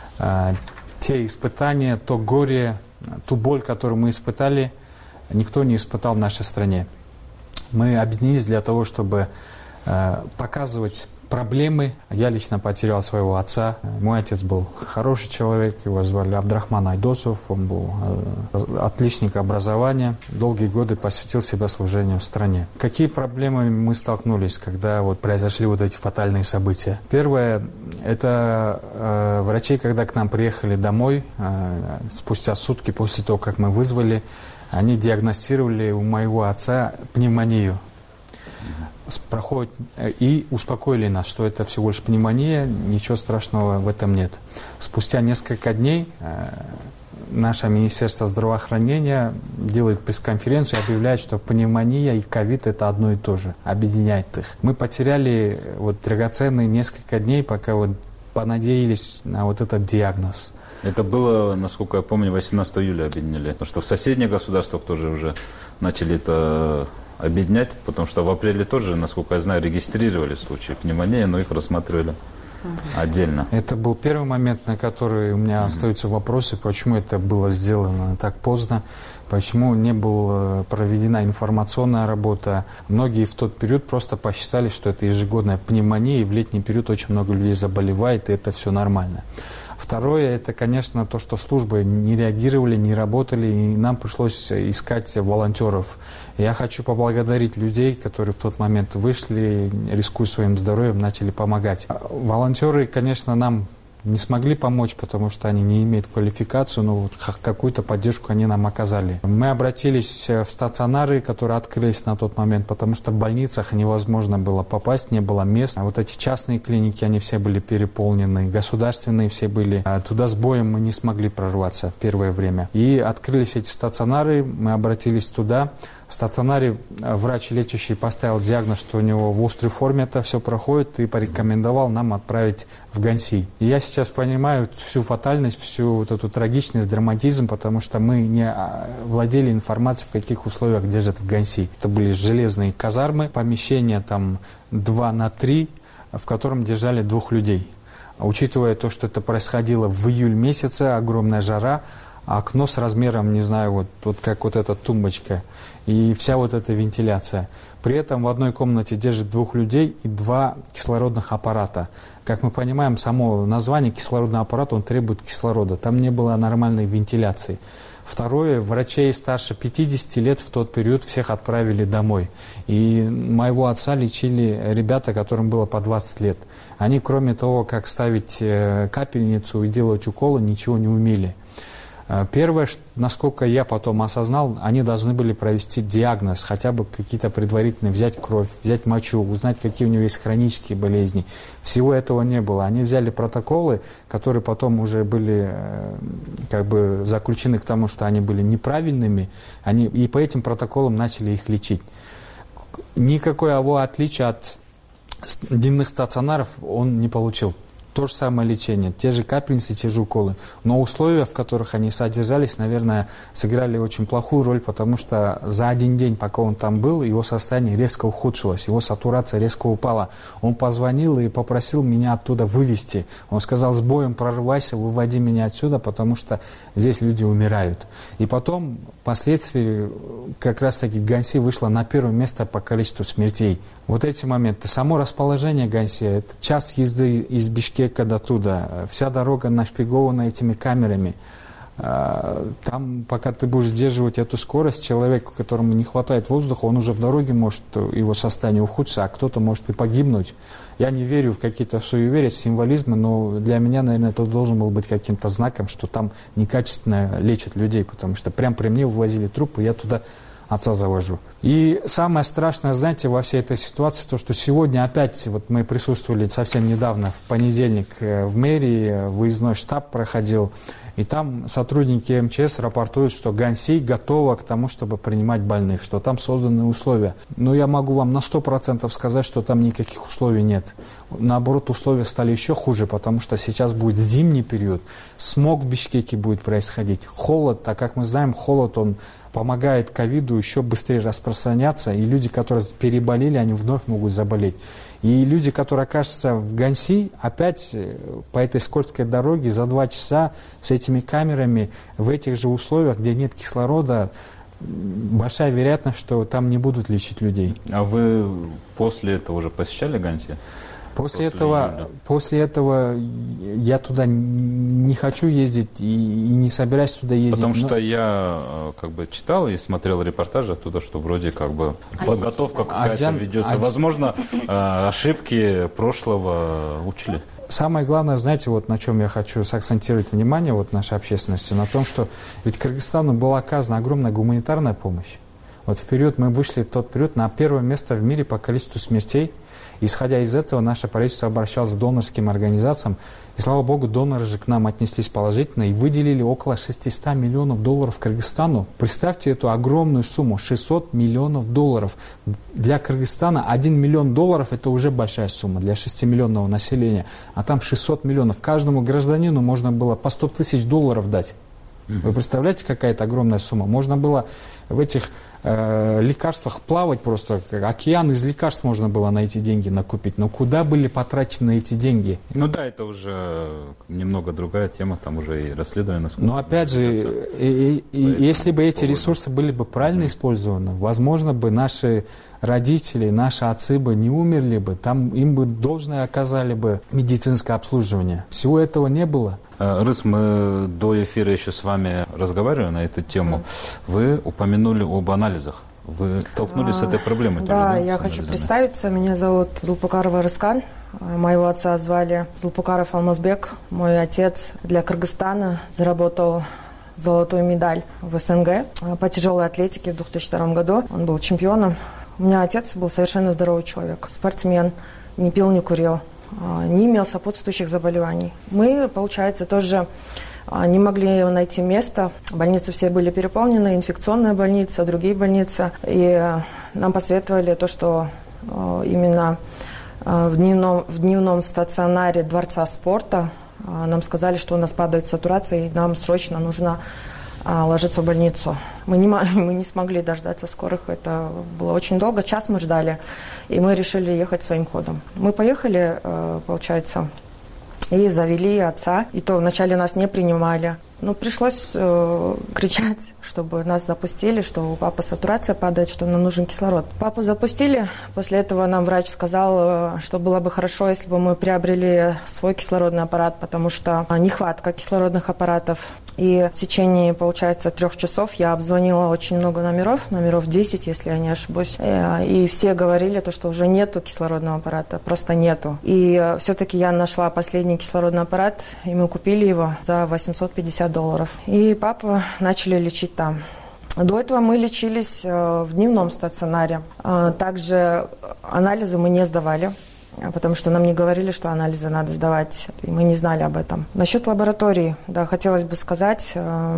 те испытания, то горе, ту боль, которую мы испытали, никто не испытал в нашей стране. Мы объединились для того, чтобы показывать проблемы. Я лично потерял своего отца. Мой отец был хороший человек, его звали Абдрахман Айдосов, он был отличник образования, долгие годы посвятил себя служению стране. Какие проблемы мы столкнулись, когда вот произошли вот эти фатальные события? Первое, это э, врачи, когда к нам приехали домой, э, спустя сутки после того, как мы вызвали, они диагностировали у моего отца пневмонию. Проходит, и успокоили нас, что это всего лишь пневмония, ничего страшного в этом нет. Спустя несколько дней э, наше Министерство здравоохранения делает пресс-конференцию и объявляет, что пневмония и ковид это одно и то же, объединяет их. Мы потеряли вот драгоценные несколько дней, пока вот понадеялись на вот этот диагноз. Это было, насколько я помню, восемнадцатого июля объединили, потому что в соседних государствах тоже уже начали это объединять, потому что в апреле тоже, насколько я знаю, регистрировали случаи пневмонии, но их рассматривали отдельно. Это был первый момент, на который у меня mm-hmm. остаются вопросы, почему это было сделано так поздно, почему не была проведена информационная работа. Многие в тот период просто посчитали, что это ежегодная пневмония, и в летний период очень много людей заболевает, и это все нормально. Второе, это, конечно, то, что службы не реагировали, не работали, и нам пришлось искать волонтеров. Я хочу поблагодарить людей, которые в тот момент вышли, рискуя своим здоровьем, начали помогать. Волонтеры, конечно, нам не смогли помочь, потому что они не имеют квалификацию, но вот какую-то поддержку они нам оказали. Мы обратились в стационары, которые открылись на тот момент, потому что в больницах невозможно было попасть, не было мест. А вот эти частные клиники, они все были переполнены, государственные все были. А туда с боем мы не смогли прорваться первое время. И открылись эти стационары, мы обратились туда. В стационаре врач лечащий поставил диагноз, что у него в острой форме это все проходит, и порекомендовал нам отправить в Ганси. И я сейчас понимаю всю фатальность, всю вот эту трагичность, драматизм, потому что мы не владели информацией, в каких условиях держат в Ганси. Это были железные казармы, помещение там два на три, в котором держали двух людей. Учитывая то, что это происходило в июль месяце, огромная жара, окно с размером, не знаю, вот, вот как вот эта тумбочка, и вся вот эта вентиляция. При этом в одной комнате держит двух людей и два кислородных аппарата. Как мы понимаем, само название кислородный аппарат, он требует кислорода. Там не было нормальной вентиляции. Второе, врачей старше пятидесяти лет в тот период всех отправили домой. И моего отца лечили ребята, которым было по двадцать лет. Они, кроме того, как ставить капельницу и делать уколы, ничего не умели. Первое, насколько я потом осознал, они должны были провести диагноз, хотя бы какие-то предварительные, взять кровь, взять мочу, узнать, какие у него есть хронические болезни. Всего этого не было. Они взяли протоколы, которые потом уже были как бы заключены к тому, что они были неправильными, они, и по этим протоколам начали их лечить. Никакого отличия от дневных стационаров он не получил. То же самое лечение, те же капельницы, те же уколы. Но условия, в которых они содержались, наверное, сыграли очень плохую роль, потому что за один день, пока он там был, его состояние резко ухудшилось, его сатурация резко упала. Он позвонил и попросил меня оттуда вывести. Он сказал: с боем прорывайся, выводи меня отсюда, потому что здесь люди умирают. И потом, впоследствии, как раз-таки Ганьси вышла на первое место по количеству смертей. Вот эти моменты. Само расположение Ганьси, это час езды из Бишкека до туда, вся дорога нашпигована этими камерами. Там, пока ты будешь сдерживать эту скорость, человеку, которому не хватает воздуха, он уже в дороге может, его состояние ухудшиться, а кто-то может и погибнуть. Я не верю в какие-то суеверия, символизмы, но для меня, наверное, это должен был быть каким-то знаком, что там некачественно лечат людей, потому что прямо при мне вывозили трупы, я туда отца завожу. И самое страшное, знаете, во всей этой ситуации, то, что сегодня опять, вот мы присутствовали совсем недавно, в понедельник в мэрии, выездной штаб проходил, и там сотрудники эм че эс рапортуют, что Ганьси готова к тому, чтобы принимать больных, что там созданы условия. Но я могу вам на сто процентов сказать, что там никаких условий нет. Наоборот, условия стали еще хуже, потому что сейчас будет зимний период, смог в Бишкеке будет происходить, холод, а как мы знаем, холод, он помогает ковиду еще быстрее распространяться, и люди, которые переболели, они вновь могут заболеть. И люди, которые окажутся в Ганьси, опять по этой скользкой дороге за два часа с этими камерами в этих же условиях, где нет кислорода, большая вероятность, что там не будут лечить людей. А вы после этого уже посещали Ганьси? После этого, после этого я туда не хочу ездить и, и не собираюсь туда ездить. Потому что я как бы читал и смотрел репортажи оттуда, что вроде как бы подготовка какая-то Азиан, ведется. Азиан... Возможно, ошибки прошлого учили. Самое главное, знаете, вот на чем я хочу сакцентировать внимание вот нашей общественности, на том, что ведь Кыргызстану была оказана огромная гуманитарная помощь. Вот в период, мы вышли в тот период на первое место в мире по количеству смертей. Исходя из этого, наше правительство обращалось к донорским организациям. И, слава богу, доноры же к нам отнеслись положительно и выделили около шестисот миллионов долларов Кыргызстану. Представьте эту огромную сумму, шестьсот миллионов долларов. Для Кыргызстана один миллион долларов – это уже большая сумма для шестимиллионного населения. А там шестьсот миллионов. Каждому гражданину можно было по сто тысяч долларов дать. Вы представляете, какая это огромная сумма? Можно было в этих э, лекарствах плавать просто, океан из лекарств можно было на эти деньги накупить. Но куда были потрачены эти деньги? Ну да, это уже немного другая тема, там уже и расследование. Но опять же, и, и, и, если бы эти ресурсы были бы правильно использованы, возможно бы наши родители, наши отцы бы не умерли бы, там им бы должное оказали бы медицинское обслуживание. Всего этого не было. Рыс, мы до эфира еще с вами разговаривали на эту тему. Вы упомянули об анализах. Вы столкнулись а, с этой проблемой? Да, тоже, да я хочу представиться. Меня зовут Зулпукарова Рыскан. Моего отца звали Зулпукаров Алмазбек. Мой отец для Кыргызстана заработал золотую медаль в эс эн гэ по тяжелой атлетике в две тысячи втором году. Он был чемпионом. У меня отец был совершенно здоровый человек, спортсмен, не пил, не курил, не имел сопутствующих заболеваний. Мы, получается, тоже не могли найти место. Больницы все были переполнены, инфекционная больница, другие больницы. И нам посоветовали то, что именно в дневном, в дневном стационаре Дворца спорта нам сказали, что у нас падает сатурация, и нам срочно нужно ложиться в больницу. Мы не, мы не смогли дождаться скорых, это было очень долго, час мы ждали, и мы решили ехать своим ходом. Мы поехали, получается, и завели отца, и то вначале нас не принимали. Ну, пришлось э, кричать, чтобы нас запустили, что у папы сатурация падает, что нам нужен кислород. Папу запустили, после этого нам врач сказал, что было бы хорошо, если бы мы приобрели свой кислородный аппарат, потому что нехватка кислородных аппаратов. И в течение, получается, трех часов я обзвонила очень много номеров, номеров десять, если я не ошибусь. И все говорили, то, что уже нету кислородного аппарата, просто нету. И все-таки я нашла последний кислородный аппарат, и мы купили его за восемьсот пятьдесят долларов. И папу начали лечить там. До этого мы лечились в дневном стационаре. Также анализы мы не сдавали, потому что нам не говорили, что анализы надо сдавать, и мы не знали об этом. Насчет лаборатории, да, хотелось бы сказать,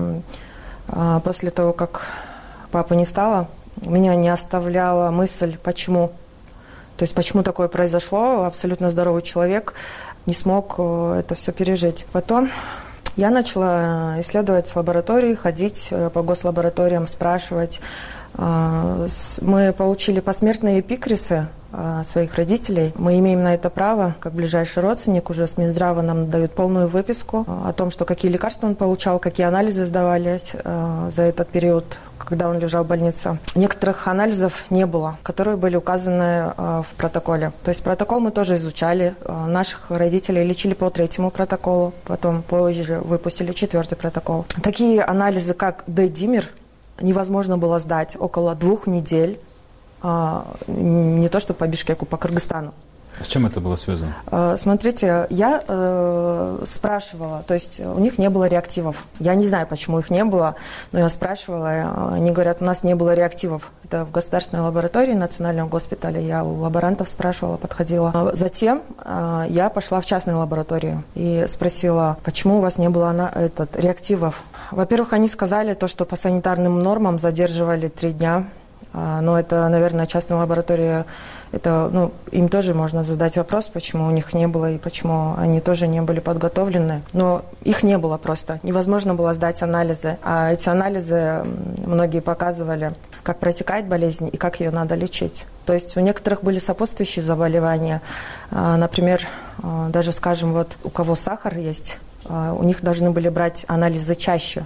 после того, как папы не стало, меня не оставляла мысль, почему. То есть, почему такое произошло, абсолютно здоровый человек не смог это все пережить. Потом я начала исследовать лаборатории, ходить по гослабораториям, спрашивать. Мы получили посмертные эпикрисы своих родителей. Мы имеем на это право, как ближайший родственник, уже с Минздрава нам дают полную выписку о том, что какие лекарства он получал, какие анализы сдавались за этот период, когда он лежал в больнице. Некоторых анализов не было, которые были указаны в протоколе. То есть протокол мы тоже изучали. Наших родителей лечили по третьему протоколу, потом позже выпустили четвертый протокол. Такие анализы, как D-димер, невозможно было сдать около двух недель, не то что по Бишкеку, по Кыргызстану. С чем это было связано? Смотрите, я э, спрашивала, то есть у них не было реактивов. Я не знаю, почему их не было, но я спрашивала, они говорят, у нас не было реактивов. Это в государственной лаборатории национального госпиталя, я у лаборантов спрашивала, подходила. Затем э, я пошла в частную лабораторию и спросила, почему у вас не было на, этот, реактивов. Во-первых, они сказали то, что по санитарным нормам задерживали три дня. Но это, наверное, частная лаборатория, это, ну, им тоже можно задать вопрос, почему у них не было и почему они тоже не были подготовлены. Но их не было просто. Невозможно было сдать анализы. А эти анализы многие показывали, как протекает болезнь и как ее надо лечить. То есть у некоторых были сопутствующие заболевания. Например, даже, скажем, вот у кого сахар есть, у них должны были брать анализы чаще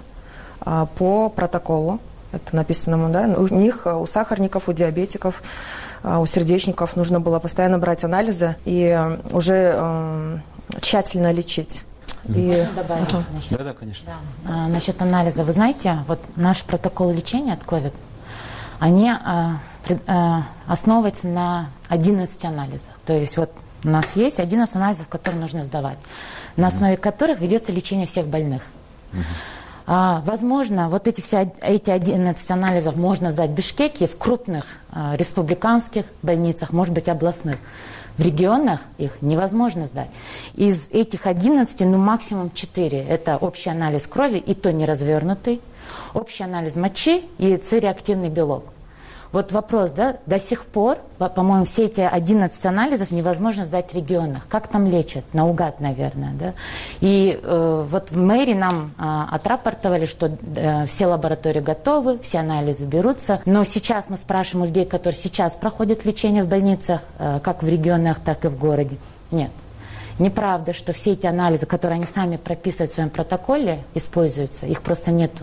по протоколу. Это написано, да? У них, у сахарников, у диабетиков, у сердечников нужно было постоянно брать анализы и уже э, тщательно лечить. И... добавить, uh-huh. насчет... Да, да, конечно. Да. А, насчет анализа. Вы знаете, вот наш протокол лечения от ковид, они а, пред, а, основываются на одиннадцати анализах. То есть вот у нас есть одиннадцать анализов, которые нужно сдавать, на основе mm-hmm. которых ведется лечение всех больных. Mm-hmm. А, возможно, вот эти, все, эти одиннадцать анализов можно сдать в Бишкеке, в крупных а, республиканских больницах, может быть, областных. В регионах их невозможно сдать. Из этих одиннадцати, ну, максимум четыре. Это общий анализ крови, и то не развернутый, общий анализ мочи и С-реактивный белок. Вот вопрос, да, до сих пор, по-моему, все эти одиннадцать анализов невозможно сдать в регионах. Как там лечат? Наугад, наверное, да. И э, вот в мэрии нам э, отрапортовали, что э, все лаборатории готовы, все анализы берутся. Но сейчас мы спрашиваем у людей, которые сейчас проходят лечение в больницах, э, как в регионах, так и в городе. Нет. Неправда, что все эти анализы, которые они сами прописывают в своем протоколе, используются, их просто нету.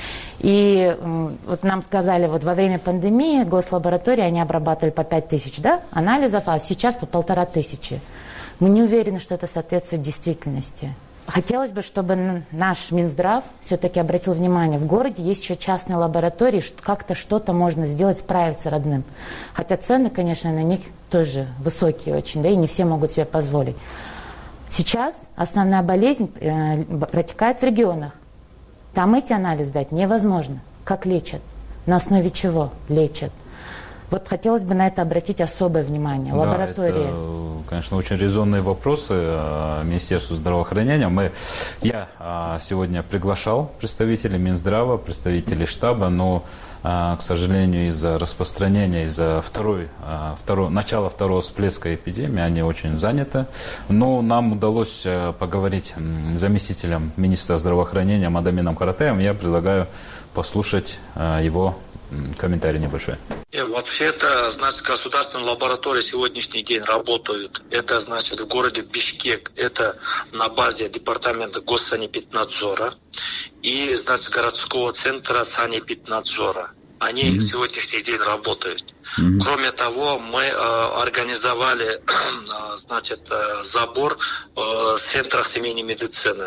И вот нам сказали, вот во время пандемии гослаборатории они обрабатывали по пять тысяч, да, анализов, а сейчас по полтора тысячи. Мы не уверены, что это соответствует действительности. Хотелось бы, чтобы наш Минздрав все-таки обратил внимание, в городе есть еще частные лаборатории, что как-то что-то можно сделать, справиться родным. Хотя цены, конечно, на них тоже высокие очень, да, и не все могут себе позволить. Сейчас основная болезнь э, протекает в регионах. Там эти анализы дать невозможно. Как лечат? На основе чего лечат? Вот хотелось бы на это обратить особое внимание. Да, лаборатории. Это, конечно, очень резонные вопросы Министерству здравоохранения. Мы, я сегодня приглашал представителей Минздрава, представителей штаба, но, к сожалению, из-за распространения, из-за второй, второй, начала второго всплеска эпидемии, они очень заняты. Но нам удалось поговорить с заместителем министра здравоохранения Мадамином Каратаевым. Я предлагаю послушать его комментарий небольшой. Вообще-то, значит, государственные лаборатории сегодняшний день работают. Это, значит, в городе Бишкек. Это на базе департамента госсанэпиднадзора и, значит, городского центра санэпиднадзора. Они mm-hmm. сегодняшний день работают. Mm-hmm. Кроме того, мы э, организовали, значит, э, забор э, центра семейной медицины.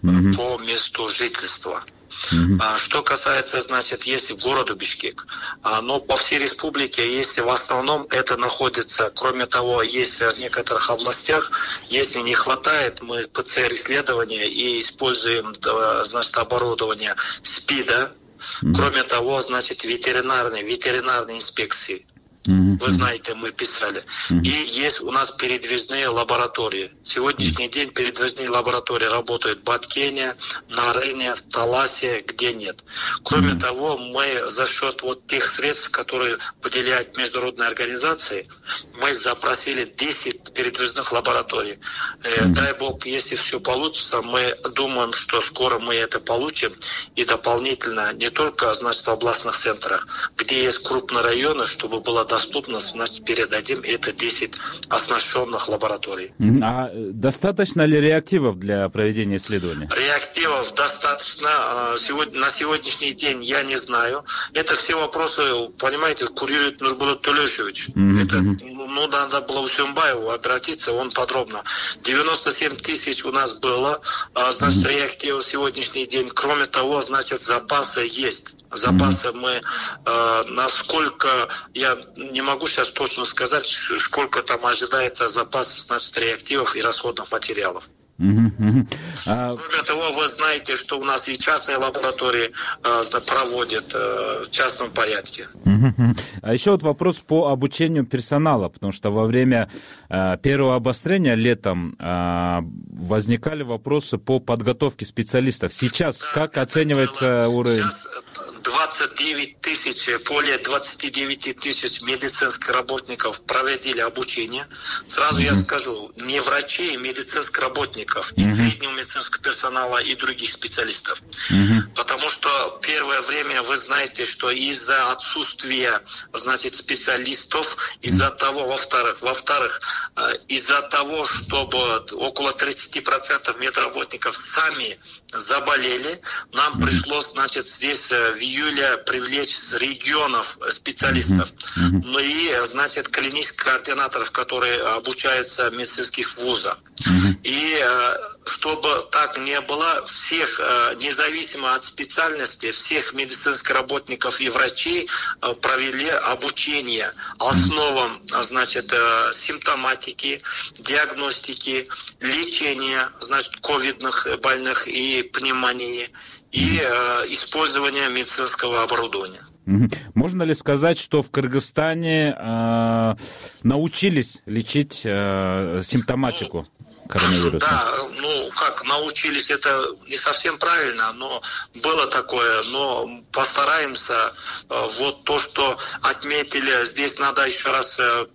mm-hmm. по месту жительства. Mm-hmm. Что касается, значит, если города Бишкек, но по всей республике, если в основном это находится, кроме того, если в некоторых областях, если не хватает, мы ПЦР-исследования и используем, значит, оборудование СПИДа, mm-hmm. кроме того, значит, ветеринарные, ветеринарные инспекции. Mm-hmm. Вы знаете, мы писали. Mm-hmm. И есть у нас передвижные лаборатории. Сегодняшний mm-hmm. день передвижные лаборатории работают в Баткене, на Рейне, в Таласе, где нет. Кроме mm-hmm. того, мы за счет вот тех средств, которые выделяют международные организации, мы запросили десять передвижных лабораторий. Mm-hmm. Дай бог, если все получится, мы думаем, что скоро мы это получим. И дополнительно не только, значит, в областных центрах, где есть крупные районы, чтобы было доступно, значит, передадим это десять оснащенных лабораторий. А достаточно ли реактивов для проведения исследования? Реактивов достаточно. Сегодня, на сегодняшний день я не знаю. Это все вопросы, понимаете, курирует Нурбулат Тулешевич. Mm-hmm. Это, ну, надо было у Сюмбаеву обратиться, он подробно. девяносто семь тысяч у нас было, значит, mm-hmm. реактивов сегодняшний день. Кроме того, значит, запасы есть. Запасы mm-hmm. мы, э, насколько, я не могу сейчас точно сказать, сколько там ожидается запасов, значит, реактивов и расходных материалов. Mm-hmm. А... Кроме того, вы знаете, что у нас и частные лаборатории э, проводят э, в частном порядке. Mm-hmm. А еще вот вопрос по обучению персонала, потому что во время э, первого обострения летом э, возникали вопросы по подготовке специалистов. Сейчас да, как оценивается было... уровень? Сейчас двадцать девять тысяч, более двадцать девять тысяч медицинских работников проводили обучение. Сразу mm-hmm. я скажу, не врачей, медицинских работников, и mm-hmm. среднего медицинского персонала, и других специалистов. Mm-hmm. Потому что первое время вы знаете, что из-за отсутствия, значит, специалистов, из-за mm-hmm. того, во-вторых, во-вторых, из-за того, чтобы около тридцать процентов медработников сами заболели, нам mm-hmm. пришлось, значит, здесь в июле привлечь с регионов специалистов. Mm-hmm. Ну и, значит, клинических координаторов, которые обучаются в медицинских вузах. Mm-hmm. И чтобы так не было, всех, независимо от специальности, всех медицинских работников и врачей провели обучение основам, значит, симптоматики, диагностики, лечения, значит, ковидных больных и пневмонии, и э, использование медицинского оборудования. Можно ли сказать, что в Кыргызстане э, научились лечить э, симптоматику коронавируса? Да, ну как научились, это не совсем правильно, но было такое, но постараемся. Э, вот то, что отметили, здесь надо еще раз э,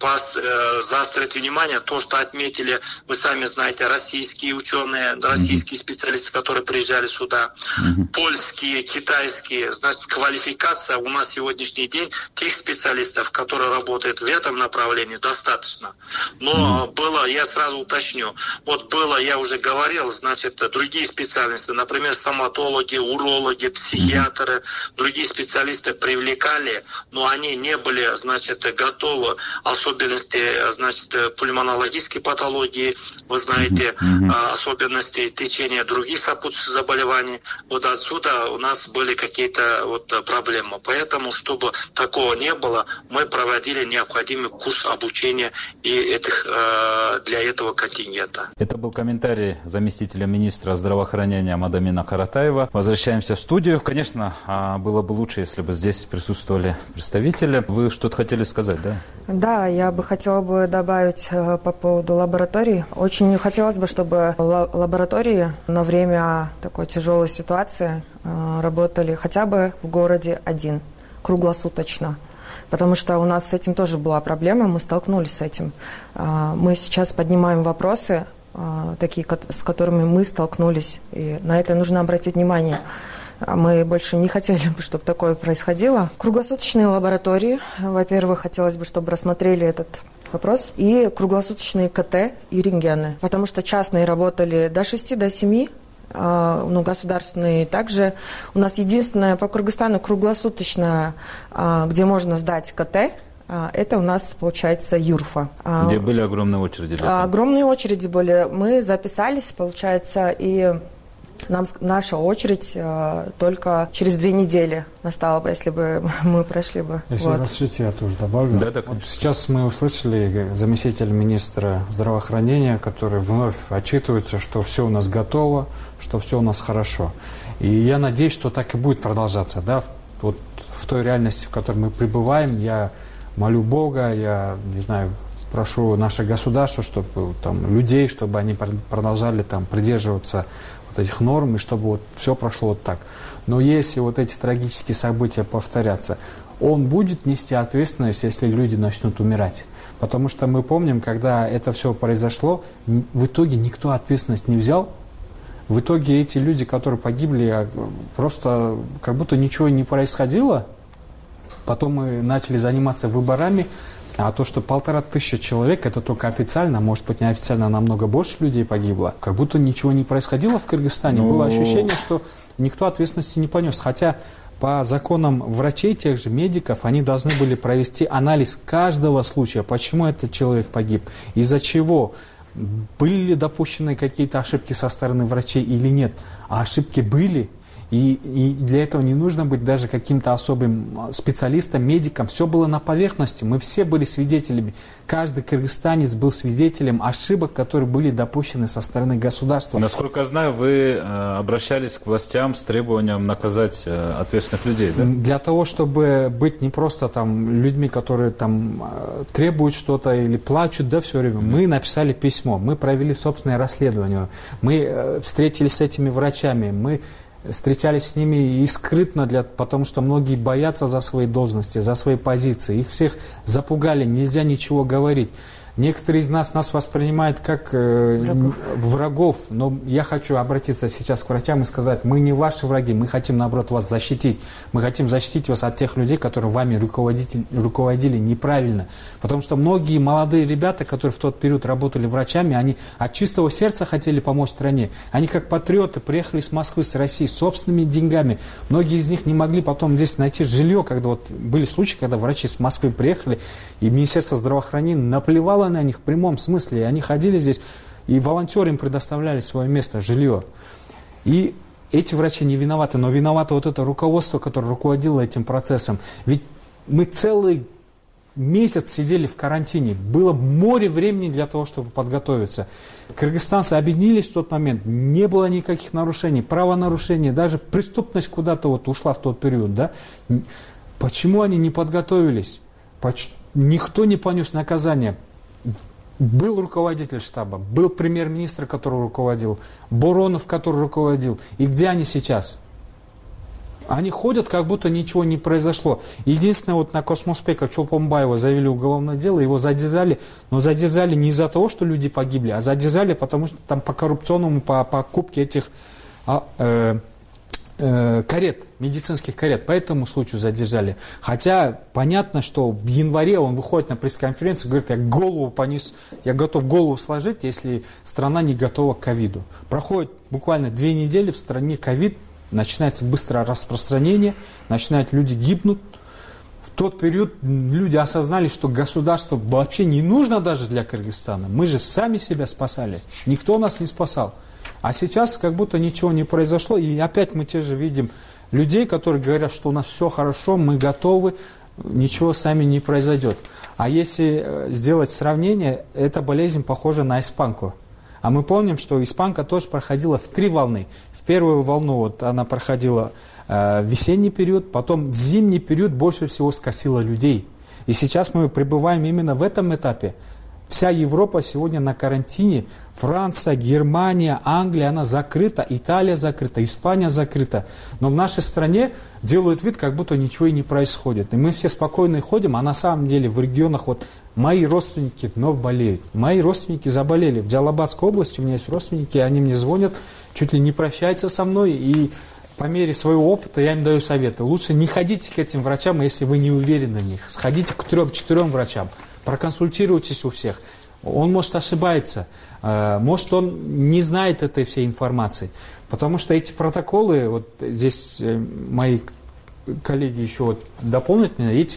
заострить внимание, то, что отметили, вы сами знаете, российские ученые, российские специалисты, которые приезжали сюда, mm-hmm. польские, китайские, значит, квалификация у нас сегодняшний день тех специалистов, которые работают в этом направлении, достаточно. Но mm-hmm. было, я сразу уточню, вот было, я уже говорил, значит, другие специалисты, например, стоматологи, урологи, психиатры, mm-hmm. другие специалисты привлекали, но они не были, значит, готовы, особенно особенности, значит, пульмонологической патологии, вы знаете, mm-hmm. особенности течения других сопутствующих заболеваний. Вот отсюда у нас были какие-то вот проблемы. Поэтому, чтобы такого не было, мы проводили необходимый курс обучения и этих, для этого контингента. Это был комментарий заместителя министра здравоохранения Мадамина Каратаева. Возвращаемся в студию. Конечно, было бы лучше, если бы здесь присутствовали представители. Вы что-то хотели сказать, да? Да, я бы хотела бы добавить э, по поводу лаборатории. Очень хотелось бы, чтобы лаборатории на время такой тяжелой ситуации э, работали хотя бы в городе один, круглосуточно. Потому что у нас с этим тоже была проблема, мы столкнулись с этим. Э, мы сейчас поднимаем вопросы, э, такие, с которыми мы столкнулись, и на это нужно обратить внимание. Мы больше не хотели бы, чтобы такое происходило. Круглосуточные лаборатории, во-первых, хотелось бы, чтобы рассмотрели этот вопрос. И круглосуточные КТ и рентгены. Потому что частные работали до шести, до семи, ну, государственные также. У нас единственное по Кыргызстану круглосуточное, где можно сдать КТ, это у нас, получается, ЮРФА. Где были огромные очереди? Огромные очереди были. Мы записались, получается, и Нам наша очередь э, только через две недели настала бы, если бы мы прошли бы. Если вот. разрешите, я тоже добавлю. Да, так. Вот сейчас мы услышали заместителя министра здравоохранения, который вновь отчитывается, что все у нас готово, что все у нас хорошо. И я надеюсь, что так и будет продолжаться. Да? Вот в той реальности, в которой мы пребываем, я молю Бога, я, не знаю, прошу наше государство, чтобы там, людей, чтобы они продолжали там, придерживаться вот этих норм, и чтобы вот все прошло вот так. Но если вот эти трагические события повторятся, он будет нести ответственность, если люди начнут умирать. Потому что мы помним, когда это все произошло, в итоге никто ответственность не взял. В итоге эти люди, которые погибли, просто как будто ничего не происходило. Потом мы начали заниматься выборами. А то, что полтора тысячи человек, это только официально, может быть, неофициально намного больше людей погибло. Как будто ничего не происходило в Кыргызстане. Но... Было ощущение, что никто ответственности не понес. Хотя по законам врачей, тех же медиков, они должны были провести анализ каждого случая. Почему этот человек погиб? Из-за чего? Были ли допущены какие-то ошибки со стороны врачей или нет? А ошибки были. И, и для этого не нужно быть даже каким-то особым специалистом, медиком. Все было на поверхности. Мы все были свидетелями. Каждый кыргызстанец был свидетелем ошибок, которые были допущены со стороны государства. Насколько я знаю, вы э, обращались к властям с требованием наказать э, ответственных людей, да? Для того, чтобы быть не просто там, людьми, которые там, э, требуют что-то или плачут, да, все время, mm-hmm. мы написали письмо, мы провели собственное расследование, мы э, встретились с этими врачами, мы встречались с ними и скрытно, для, потому что многие боятся за свои должности, за свои позиции. Их всех запугали, нельзя ничего говорить. Некоторые из нас нас воспринимают как э, врагов. врагов, но я хочу обратиться сейчас к врачам и сказать, мы не ваши враги, мы хотим, наоборот, вас защитить. Мы хотим защитить вас от тех людей, которые вами руководили неправильно. Потому что многие молодые ребята, которые в тот период работали врачами, они от чистого сердца хотели помочь стране. Они как патриоты приехали с Москвы, с России, с собственными деньгами. Многие из них не могли потом здесь найти жилье, когда вот были случаи, когда врачи с Москвы приехали, и Министерство здравоохранения наплевало на них в прямом смысле. И они ходили здесь, и волонтеры им предоставляли свое место, жилье. И эти врачи не виноваты, но виновато вот это руководство, которое руководило этим процессом. Ведь мы целый месяц сидели в карантине. Было море времени для того, чтобы подготовиться. Кыргызстанцы объединились в тот момент. Не было никаких нарушений, правонарушений. Даже преступность куда-то вот ушла в тот период. Да? Почему они не подготовились? Поч- Никто не понес наказание. Был руководитель штаба, был премьер-министр, который руководил, Боронов, который руководил. И где они сейчас? Они ходят, как будто ничего не произошло. Единственное, вот на Космоспека Чолпонбаева завели уголовное дело, его задержали, но задержали не из-за того, что люди погибли, а задержали, потому что там по коррупционному, по покупке этих а, э, э, карет, медицинских карет. По этому случаю задержали. Хотя понятно, что в январе он выходит на пресс-конференцию и говорит, я голову понес, я готов голову сложить, если страна не готова к ковиду. Проходит буквально две недели, в стране ковид, начинается быстрое распространение, начинают люди гибнуть. В тот период люди осознали, что государство вообще не нужно даже для Кыргызстана. Мы же сами себя спасали. Никто нас не спасал. А сейчас как будто ничего не произошло. И опять мы те же видим людей, которые говорят, что у нас все хорошо, мы готовы, ничего с нами не произойдет. А если сделать сравнение, эта болезнь похожа на испанку. А мы помним, что испанка тоже проходила в три волны. В первую волну вот она проходила э, в весенний период, потом в зимний период больше всего скосила людей. И сейчас мы пребываем именно в этом этапе. Вся Европа сегодня на карантине. Франция, Германия, Англия, она закрыта, Италия закрыта, Испания закрыта. Но в нашей стране делают вид, как будто ничего и не происходит. И мы все спокойно ходим, а на самом деле в регионах вот мои родственники вновь болеют. Мои родственники заболели. В Джалабадской области у меня есть родственники, они мне звонят, чуть ли не прощаются со мной. И по мере своего опыта я им даю советы. Лучше не ходите к этим врачам, если вы не уверены в них. Сходите к трем-четырем врачам. Проконсультируйтесь у всех. Он, может, ошибается. Может, он не знает этой всей информации. Потому что эти протоколы, вот здесь мои коллеги еще вот дополнят меня, эти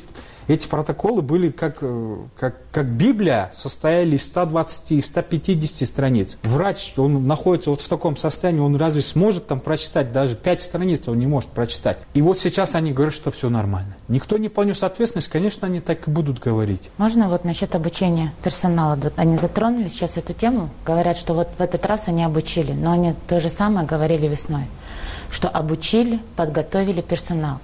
Эти протоколы были как, как, как Библия, состояли из ста двадцати, ста пятидесяти страниц. Врач, он находится вот в таком состоянии, он разве сможет там прочитать? Даже пять страниц он не может прочитать. И вот сейчас они говорят, что все нормально. Никто не понес ответственность, конечно, они так и будут говорить. Можно вот насчет обучения персонала? Вот они затронули сейчас эту тему, говорят, что вот в этот раз они обучили, но они то же самое говорили весной, что обучили, подготовили персонал.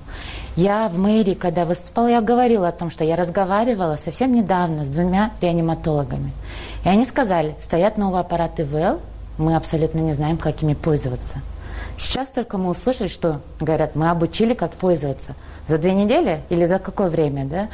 Я в мэрии, когда выступала, я говорила о том, что я разговаривала совсем недавно с двумя реаниматологами. И они сказали, стоят новые аппараты ИВЛ, мы абсолютно не знаем, как ими пользоваться. Сейчас только мы услышали, что говорят, мы обучили, как пользоваться. За две недели или за какое время, да?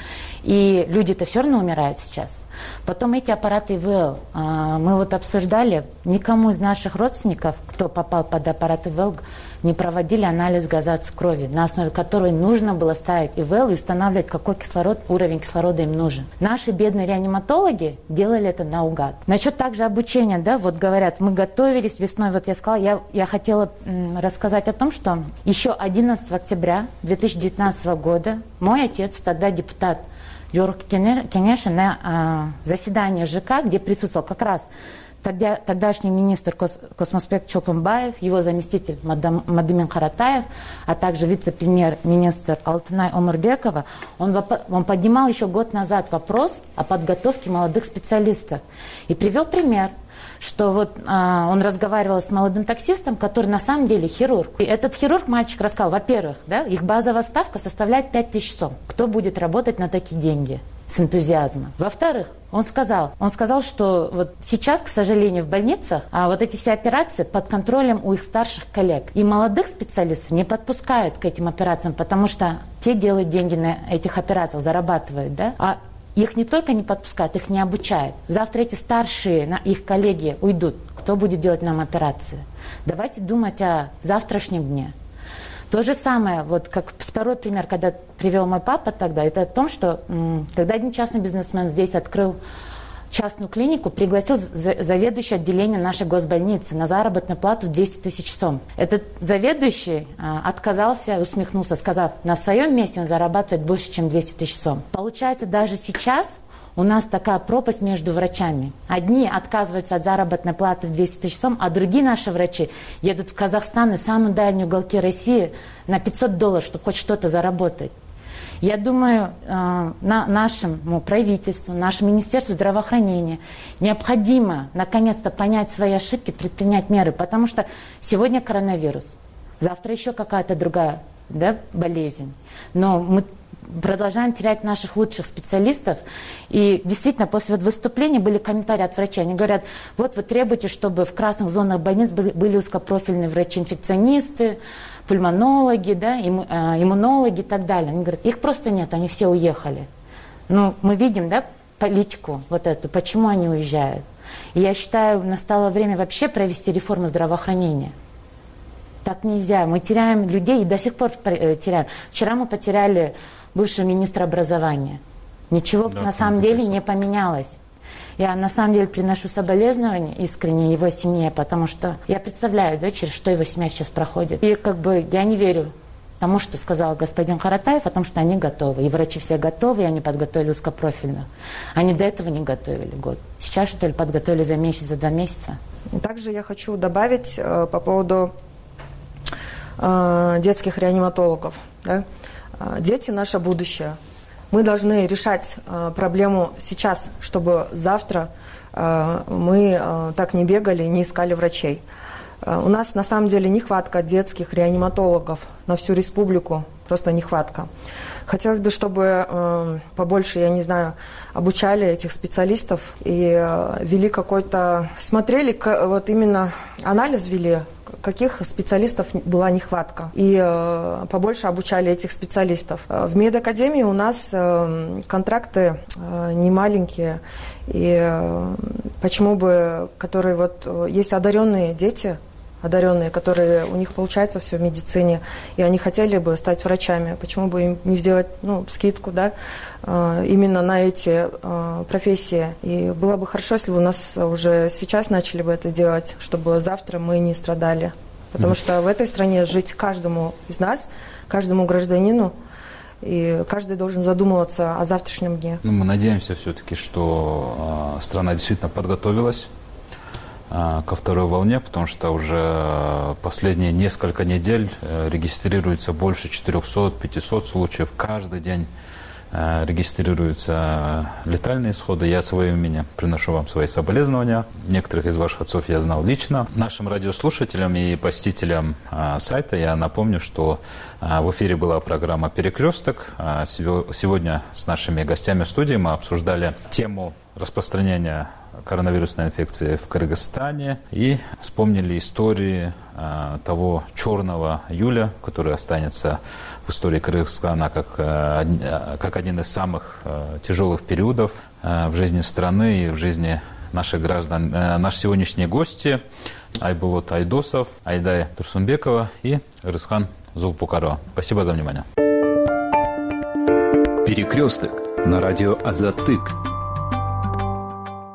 И люди-то все равно умирают сейчас. Потом эти аппараты ИВЛ, мы вот обсуждали, никому из наших родственников, кто попал под аппарат ИВЛ, не проводили анализ газации крови, на основе которой нужно было ставить ИВЛ и устанавливать, какой кислород, уровень кислорода им нужен. Наши бедные реаниматологи делали это наугад. Насчет также обучения, да, вот говорят, мы готовились весной, вот я сказала, я, я хотела м, рассказать о том, что еще одиннадцатого октября две тысячи девятнадцатого года мой отец, тогда депутат Жорг Кенеша, на э, заседании ЖК, где присутствовал как раз Тогда, тогдашний министр Кос, Космосбек Чолпонбаев, его заместитель Мадам, Мадымин Каратаев, а также вице-премьер-министр Алтынай Омарбекова, он, он поднимал еще год назад вопрос о подготовке молодых специалистов. И привел пример, что вот а, он разговаривал с молодым таксистом, который на самом деле хирург. И этот хирург, мальчик, рассказал, во-первых, да, их базовая ставка составляет пять тысяч сом. Кто будет работать на такие деньги? С энтузиазмом. Во-вторых, он сказал, он сказал, что вот сейчас, к сожалению, в больницах а вот эти все операции под контролем у их старших коллег. И молодых специалистов не подпускают к этим операциям, потому что те делают деньги на этих операциях, зарабатывают, да? А их не только не подпускают, их не обучают. Завтра эти старшие, их коллеги уйдут. Кто будет делать нам операции? Давайте думать о завтрашнем дне. То же самое, вот как второй пример, когда привел мой папа тогда, это о том, что м, когда один частный бизнесмен здесь открыл частную клинику, пригласил заведующего отделения нашей госбольницы на заработную плату в двести тысяч сом. Этот заведующий а, отказался, усмехнулся, сказав, на своем месте он зарабатывает больше, чем двести тысяч сом. Получается, даже сейчас у нас такая пропасть между врачами. Одни отказываются от заработной платы в двести тысяч сом, а другие наши врачи едут в Казахстан и самые дальние уголки России на пятьсот долларов, чтобы хоть что-то заработать. Я думаю, на нашему правительству, нашему Министерству здравоохранения необходимо наконец-то понять свои ошибки, предпринять меры, потому что сегодня коронавирус, завтра еще какая-то другая, да, болезнь. Но мы продолжаем терять наших лучших специалистов. И действительно, после вот выступления были комментарии от врачей. Они говорят, вот вы требуете, чтобы в красных зонах больниц были узкопрофильные врачи-инфекционисты, пульмонологи, да, иммунологи и так далее. Они говорят, их просто нет, они все уехали. Ну, мы видим, да, политику вот эту, почему они уезжают. И я считаю, настало время вообще провести реформу здравоохранения. Так нельзя. Мы теряем людей и до сих пор теряем. Вчера мы потеряли бывшего министра образования. Ничего да, на самом деле не поменялось. Я на самом деле приношу соболезнования искренне его семье, потому что я представляю, да, через что его семья сейчас проходит. И как бы я не верю тому, что сказал господин Каратаев, о том, что они готовы. И врачи все готовы, и они подготовили узкопрофильно. Они до этого не готовили год. Сейчас, что ли, подготовили за месяц, за два месяца. Также я хочу добавить э, по поводу э, детских реаниматологов. Да? Дети – наше будущее. Мы должны решать э, проблему сейчас, чтобы завтра э, мы э, так не бегали, не искали врачей. Э, у нас на самом деле нехватка детских реаниматологов на всю республику, просто нехватка. Хотелось бы, чтобы э, побольше, я не знаю, обучали этих специалистов и э, вели какой-то, смотрели, к, вот именно анализ вели, каких специалистов была нехватка. И э, побольше обучали этих специалистов. В медакадемии у нас э, контракты э, не маленькие. И э, почему бы, которые вот, есть одаренные дети, одаренные, которые у них получается все в медицине, и они хотели бы стать врачами. Почему бы им не сделать, ну, скидку, да, э, именно на эти э, профессии? И было бы хорошо, если бы у нас уже сейчас начали бы это делать, чтобы завтра мы не страдали. Потому что в этой стране жить каждому из нас, каждому гражданину, и каждый должен задумываться о завтрашнем дне. Ну, мы надеемся все-таки, что э, страна действительно подготовилась э, ко второй волне, потому что уже последние несколько недель э, регистрируется больше четырехсот-пятисот случаев. Каждый день э, регистрируются летальные исходы. Я от своего имени приношу вам свои соболезнования. Некоторых из ваших отцов я знал лично. Нашим радиослушателям и посетителям э, сайта я напомню, что э, в эфире была программа «Перекресток». Э, сегодня с нашими гостями в студии мы обсуждали тему распространения коронавирусной инфекции в Кыргызстане и вспомнили истории э, того черного июля, который останется в истории Кыргызстана как, э, как один из самых э, тяжелых периодов э, в жизни страны и в жизни наших граждан. Э, наши сегодняшние гости Айбулот Айдосов, Айдай Турсунбекова и Рызкан Зулпукарова. Спасибо за внимание. Перекресток на радио Азаттык.